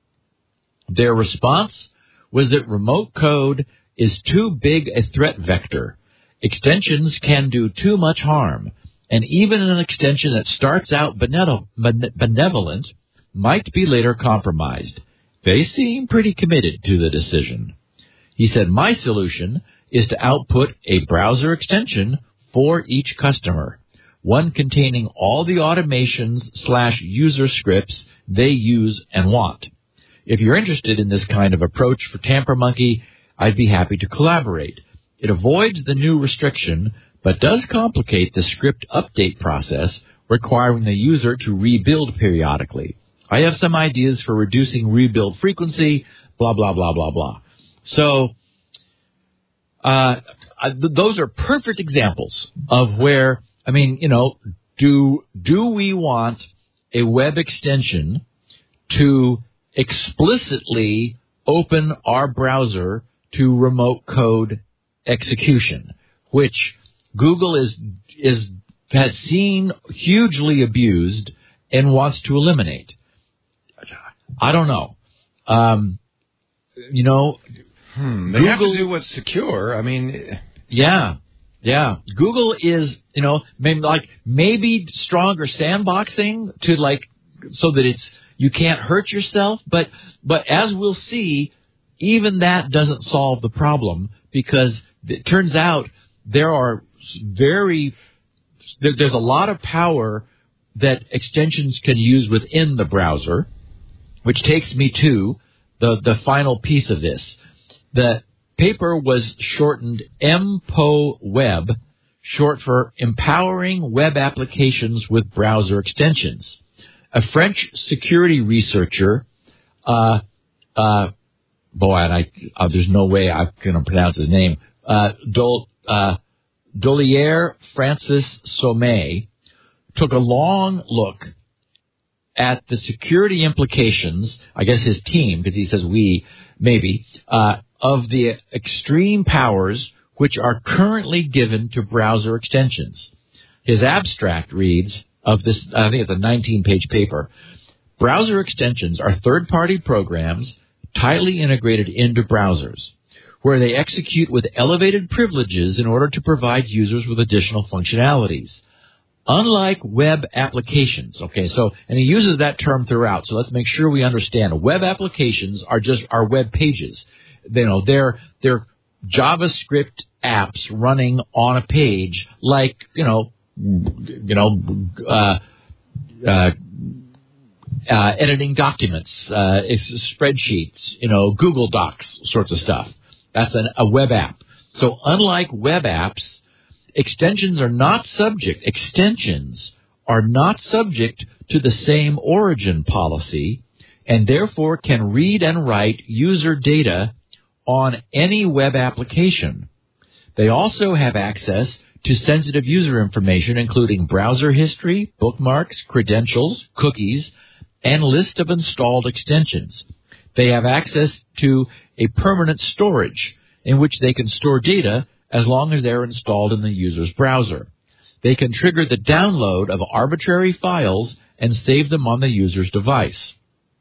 Their response was that remote code is too big a threat vector. Extensions can do too much harm, and even an extension that starts out benevolent might be later compromised. They seem pretty committed to the decision. He said, my solution is to output a browser extension for each customer, one containing all the automations /user scripts they use and want. If you're interested in this kind of approach for TamperMonkey, I'd be happy to collaborate. It avoids the new restriction, but does complicate the script update process, requiring the user to rebuild periodically. I have some ideas for reducing rebuild frequency, blah, blah, blah, blah, blah. So those are perfect examples of where, do we want a web extension to explicitly open our browser to remote code execution, which Google has seen hugely abused and wants to eliminate? I don't know. They Google, have to do what's secure. Yeah. Google is, maybe stronger sandboxing to so that you can't hurt yourself. But as we'll see, even that doesn't solve the problem, because it turns out there's a lot of power that extensions can use within the browser, which takes me to the final piece of this. The paper was shortened MPO-Web, short for Empowering Web Applications with Browser Extensions. A French security researcher, there's no way I'm going to pronounce his name, Dolier Francis Sommet, took a long look at the security implications, I guess his team, because he says we, maybe, of the extreme powers which are currently given to browser extensions. His abstract reads, of this, I think it's a 19-page paper, browser extensions are third-party programs tightly integrated into browsers, where they execute with elevated privileges in order to provide users with additional functionalities. Unlike web applications, and he uses that term throughout, so let's make sure we understand. Web applications are web pages. They're JavaScript apps running on a page, editing documents, spreadsheets, Google Docs sorts of stuff. That's a web app. So unlike web apps, extensions are not subject to the same origin policy, and therefore can read and write user data on any web application. They also have access to sensitive user information, including browser history, bookmarks, credentials, cookies, and list of installed extensions. They have access to a permanent storage in which they can store data as long as they're installed in the user's browser. They can trigger the download of arbitrary files and save them on the user's device.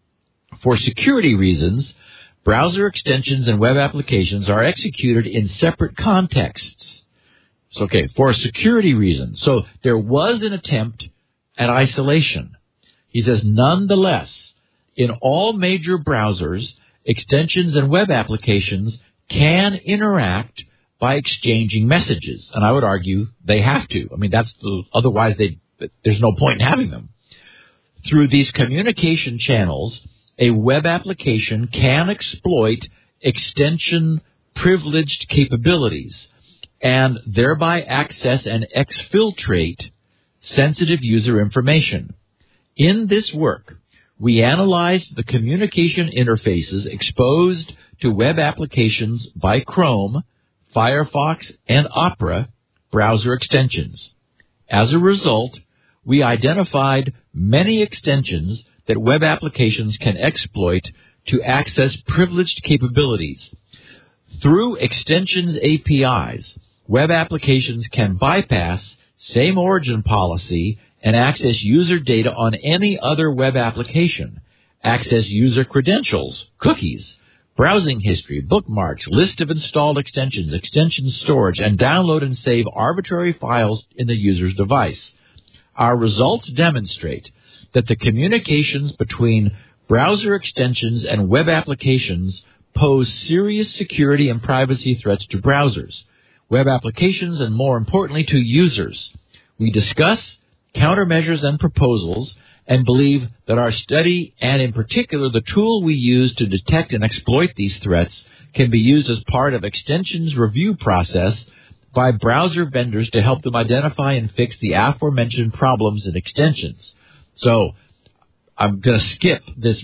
For security reasons, browser extensions and web applications are executed in separate contexts. So, okay, for security reasons. So there was an attempt at isolation. He says, nonetheless, in all major browsers, extensions and web applications can interact by exchanging messages. And I would argue they have to. I mean, otherwise there's no point in having them. Through these communication channels, a web application can exploit extension privileged capabilities and thereby access and exfiltrate sensitive user information. In this work, we analyzed the communication interfaces exposed to web applications by Chrome, Firefox, and Opera browser extensions. As a result, we identified many extensions that web applications can exploit to access privileged capabilities. Through extensions APIs, web applications can bypass same origin policy and access user data on any other web application, access user credentials, cookies, browsing history, bookmarks, list of installed extensions, extension storage, and download and save arbitrary files in the user's device. Our results demonstrate that the communications between browser extensions and web applications pose serious security and privacy threats to browsers, web applications, and more importantly to users. We discuss countermeasures and proposals and believe that our study, and in particular the tool we use to detect and exploit these threats, can be used as part of extensions review process by browser vendors to help them identify and fix the aforementioned problems in extensions. So I'm going to skip this.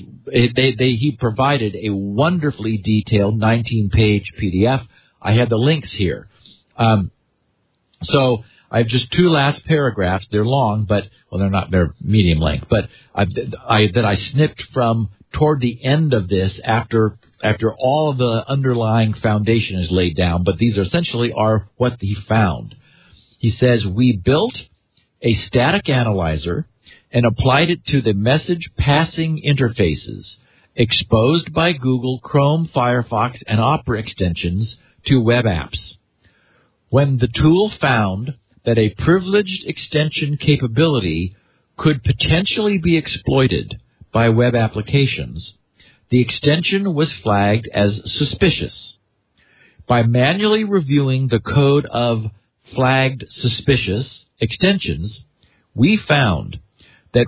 He provided a wonderfully detailed 19-page PDF. I have the links here. So I have just two last paragraphs. They're long, but, well, they're not, they're medium length, but I snipped from toward the end of this after all of the underlying foundation is laid down, but these essentially are what he found. He says, we built a static analyzer and applied it to the message passing interfaces exposed by Google, Chrome, Firefox, and Opera extensions to web apps. When the tool found that a privileged extension capability could potentially be exploited by web applications, the extension was flagged as suspicious. By manually reviewing the code of flagged suspicious extensions, we found that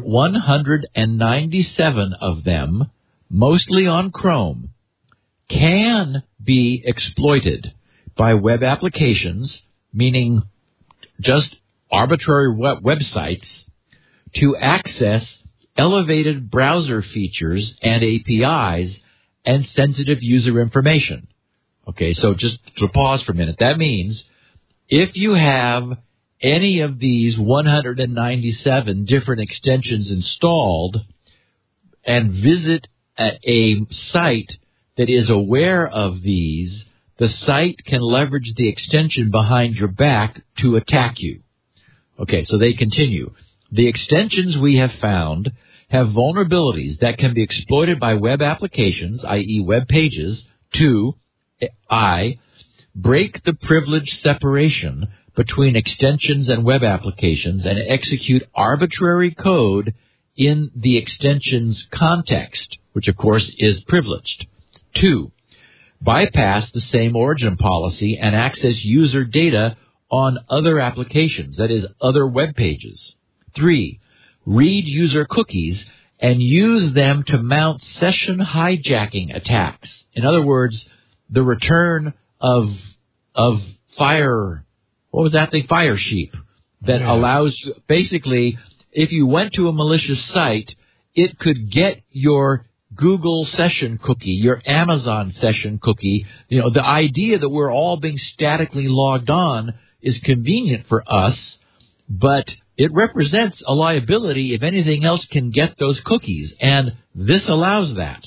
197 of them, mostly on Chrome, can be exploited by web applications, meaning just arbitrary websites, to access elevated browser features and APIs and sensitive user information. Okay, so just to pause for a minute, that means if you have any of these 197 different extensions installed and visit a site that is aware of these, the site can leverage the extension behind your back to attack you. Okay, so they continue. The extensions we have found have vulnerabilities that can be exploited by web applications, i.e. web pages, to break the privilege separation between extensions and web applications and execute arbitrary code in the extension's context, which of course is privileged. 2, bypass the same origin policy and access user data on other applications, that is, other web pages. 3, read user cookies and use them to mount session hijacking attacks. In other words, the return of Firesheep that allows you, basically, if you went to a malicious site, it could get your Google session cookie, your Amazon session cookie. You know, the idea that we're all being statically logged on is convenient for us, but it represents a liability if anything else can get those cookies, and this allows that.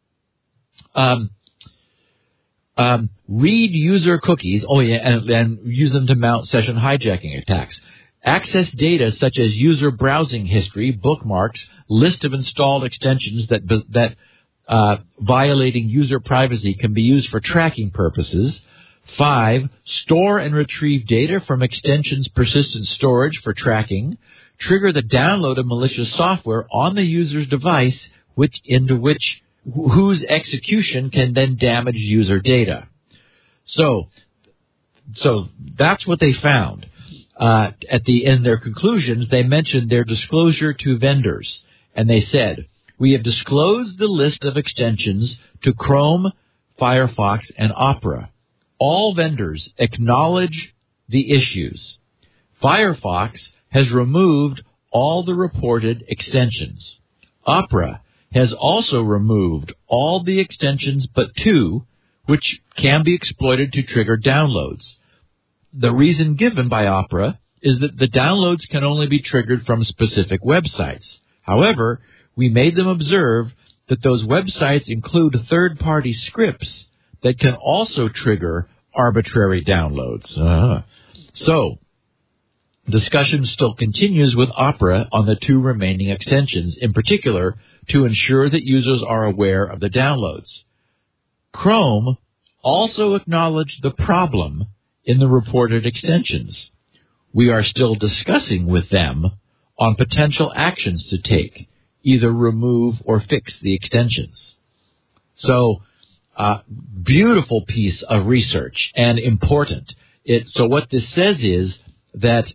Read user cookies, and use them to mount session hijacking attacks. Access data such as user browsing history, bookmarks, list of installed extensions that violating user privacy can be used for tracking purposes. 5, store and retrieve data from extensions persistent storage for tracking. Trigger the download of malicious software on the user's device, whose execution can then damage user data. So that's what they found. In their conclusions, they mentioned their disclosure to vendors, and they said, "We have disclosed the list of extensions to Chrome, Firefox, and Opera. All vendors acknowledge the issues. Firefox has removed all the reported extensions. Opera has also removed all the extensions but 2, which can be exploited to trigger downloads. The reason given by Opera is that the downloads can only be triggered from specific websites. However, we made them observe that those websites include third-party scripts that can also trigger arbitrary downloads." So, discussion still continues with Opera on the 2 remaining extensions, in particular to ensure that users are aware of the downloads. Chrome also acknowledged the problem in the reported extensions. We are still discussing with them on potential actions to take, either remove or fix the extensions. So, beautiful piece of research and important. So what this says is that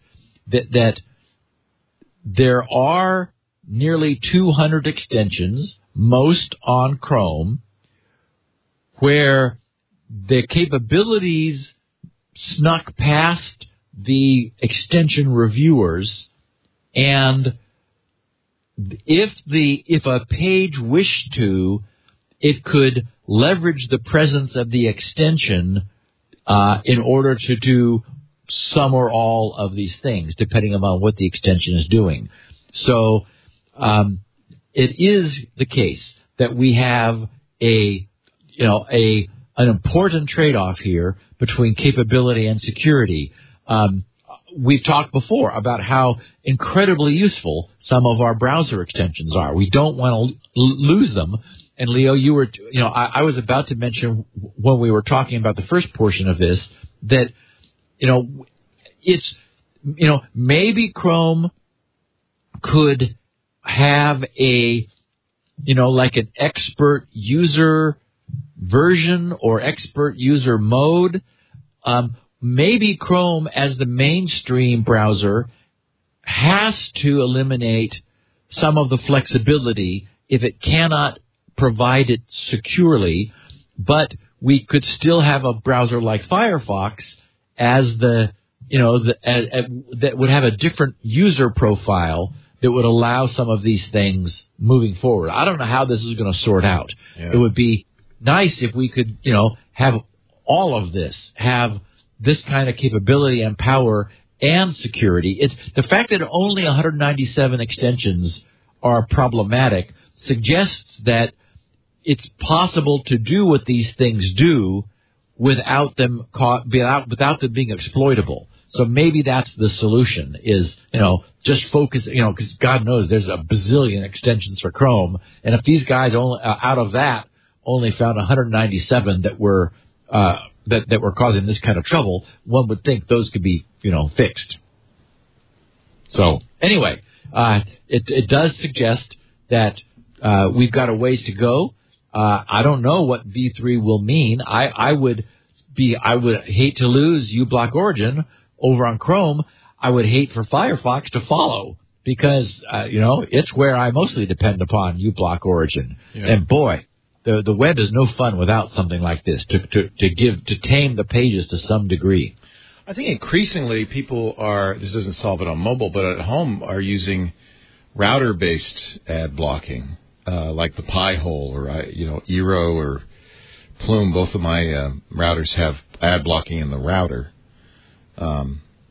there are nearly 200 extensions, most on Chrome, where the capabilities snuck past the extension reviewers, and if a page wished to, it could leverage the presence of the extension in order to do some or all of these things, depending upon what the extension is doing. So it is the case that we have an important trade-off here between capability and security. We've talked before about how incredibly useful some of our browser extensions are. We don't want to lose them. And Leo, I was about to mention when we were talking about the first portion of this that, maybe Chrome could have like an expert user version or expert user mode. Maybe Chrome, as the mainstream browser, has to eliminate some of the flexibility if it cannot provide it securely, but we could still have a browser like Firefox as that would have a different user profile that would allow some of these things moving forward. I don't know how this is going to sort out. Yeah. It would be nice if we could, have all of this, have this kind of capability and power and security. It's the fact that only 197 extensions are problematic suggests that it's possible to do what these things do without them being exploitable. So maybe that's the solution is, just focus, because God knows there's a bazillion extensions for Chrome. And if these guys out of that only found 197 that were causing this kind of trouble, one would think those could be, fixed. So anyway, it does suggest that we've got a ways to go. I don't know what V3 will mean. I would hate to lose uBlock Origin over on Chrome. I would hate for Firefox to follow because, it's where I mostly depend upon uBlock Origin. Yeah. And boy, the web is no fun without something like this to tame the pages to some degree. I think increasingly people this doesn't solve it on mobile, but at home are using router-based ad blocking, like the Pi-hole or, Eero or Plume. Both of my routers have ad blocking in the router. I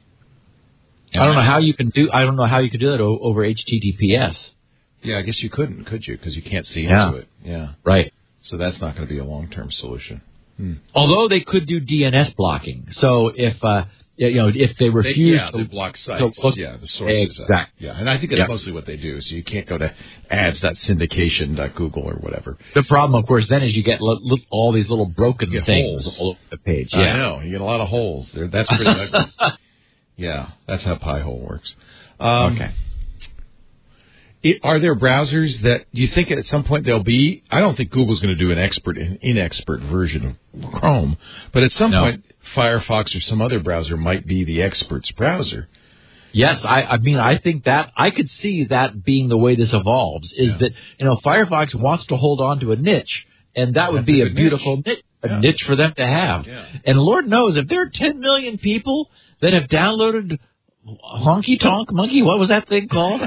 don't know how you can do that over HTTPS. Yeah, I guess you couldn't, could you? Because you can't see into it. Yeah. Right. So that's not going to be a long-term solution. Although they could do DNS blocking. So if if they refuse they block sites. look, the sources. Exactly. And I think that's mostly what they do. So you can't go to ads.syndication.google or whatever. The problem, of course, then is you get all these little broken things holes all over the page. I know. You get a lot of holes there. That's pretty ugly. Yeah, that's how Pi-hole works. Okay. Are there browsers that you think at some point they'll be? I don't think Google's going to do an inexpert version of Chrome, but at some point Firefox or some other browser might be the expert's browser. Yes, I mean, I think that I could see that being the way this evolves. Is that Firefox wants to hold on to a niche, and that would be a beautiful niche for them to have. Yeah. And Lord knows if there are 10 million people that have downloaded Honky Tonk Monkey, what was that thing called?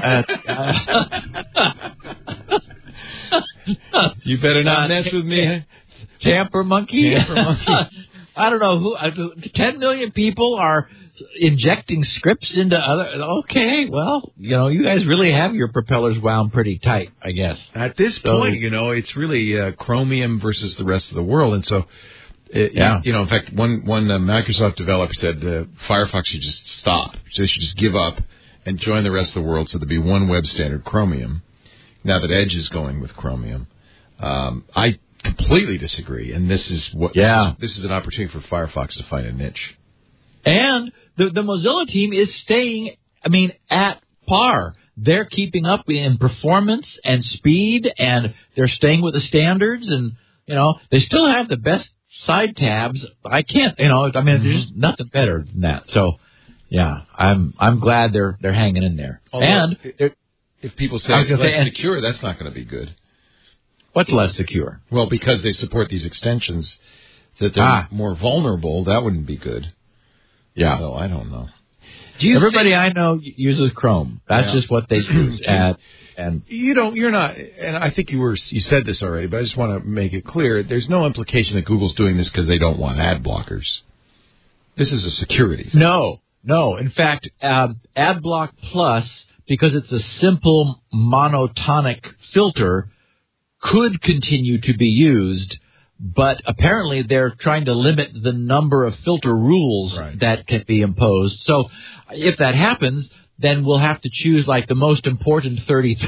You better not mess with me. Tamper Monkey? I don't know who. 10 million people are injecting scripts into other. Okay, well, you guys really have your propellers wound pretty tight, I guess. At this point, it's really Chromium versus the rest of the world, and so. In fact, one Microsoft developer said Firefox should just stop. They should just give up and join the rest of the world so there'd be one web standard, Chromium. Now that Edge is going with Chromium. I completely disagree, and this is this is an opportunity for Firefox to find a niche. And the Mozilla team is staying, at par. They're keeping up in performance and speed, and they're staying with the standards, and, they still have the best side tabs. I can't, there's nothing better than that. So, I'm glad they're hanging in there. Although, and if people say it's less secure, that's not going to be good. What's less secure? Well, because they support these extensions that they're more vulnerable, that wouldn't be good. Yeah. So I don't know. Everybody I know uses Chrome. That's just what they use. And you're not, and I think you said this already, but I just want to make it clear. There's no implication that Google's doing this because they don't want ad blockers. This is a security thing. No. In fact, AdBlock Plus, because it's a simple monotonic filter, could continue to be used, but apparently they're trying to limit the number of filter rules that can be imposed. So if that happens, then we'll have to choose like the most important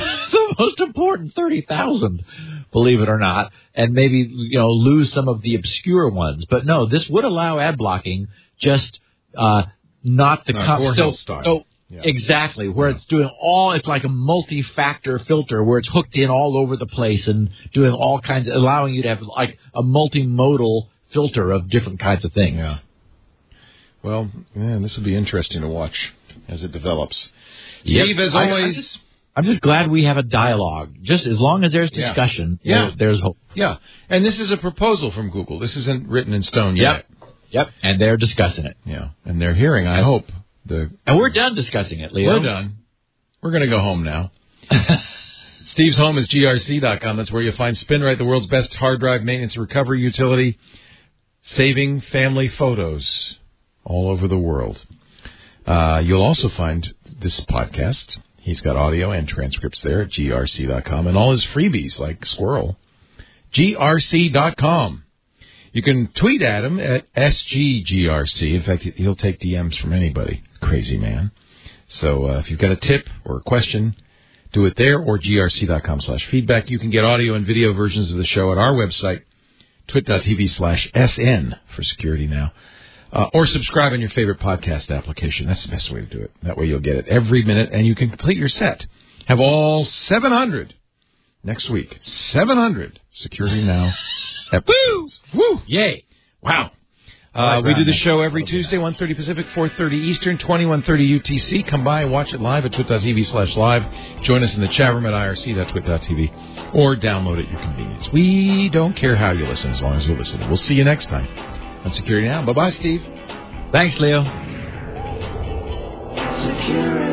30,000, believe it or not, and maybe lose some of the obscure ones. But no, this would allow ad blocking, just not the style. Exactly, where it's doing it's like a multi-factor filter where it's hooked in all over the place and doing all kinds of, allowing you to have like a multimodal filter of different kinds of things. Yeah. Well, this will be interesting to watch as it develops. Steve, as always, I'm just glad we have a dialogue. Just as long as there's discussion, there's hope. Yeah, and this is a proposal from Google. This isn't written in stone yet. Yep, and they're discussing it. Yeah, and they're hearing, I hope. And we're done discussing it, Leo. We're done. We're going to go home now. Steve's home is grc.com. That's where you'll find SpinRite, the world's best hard drive maintenance and recovery utility, saving family photos all over the world. You'll also find this podcast. He's got audio and transcripts there at grc.com, and all his freebies like Squirrel. grc.com. You can tweet at him at SGGRC. In fact, he'll take DMs from anybody. Crazy man. So if you've got a tip or a question, do it there or grc.com/feedback. You can get audio and video versions of the show at our website, twit.tv/SN for security now. Or subscribe on your favorite podcast application. That's the best way to do it. That way you'll get it every minute, and you can complete your set. Have all 700 next week. 700 Security Now episodes. Woo! Yay! Wow. We do the show every Tuesday, 1:30 Pacific, 4:30 Eastern, 21:30 UTC. Come by and watch it live at twit.tv/live. Join us in the chat room at irc.twit.tv or download at your convenience. We don't care how you listen as long as you listen. We'll see you next time on Security Now. Bye-bye, Steve. Thanks, Leo. Security.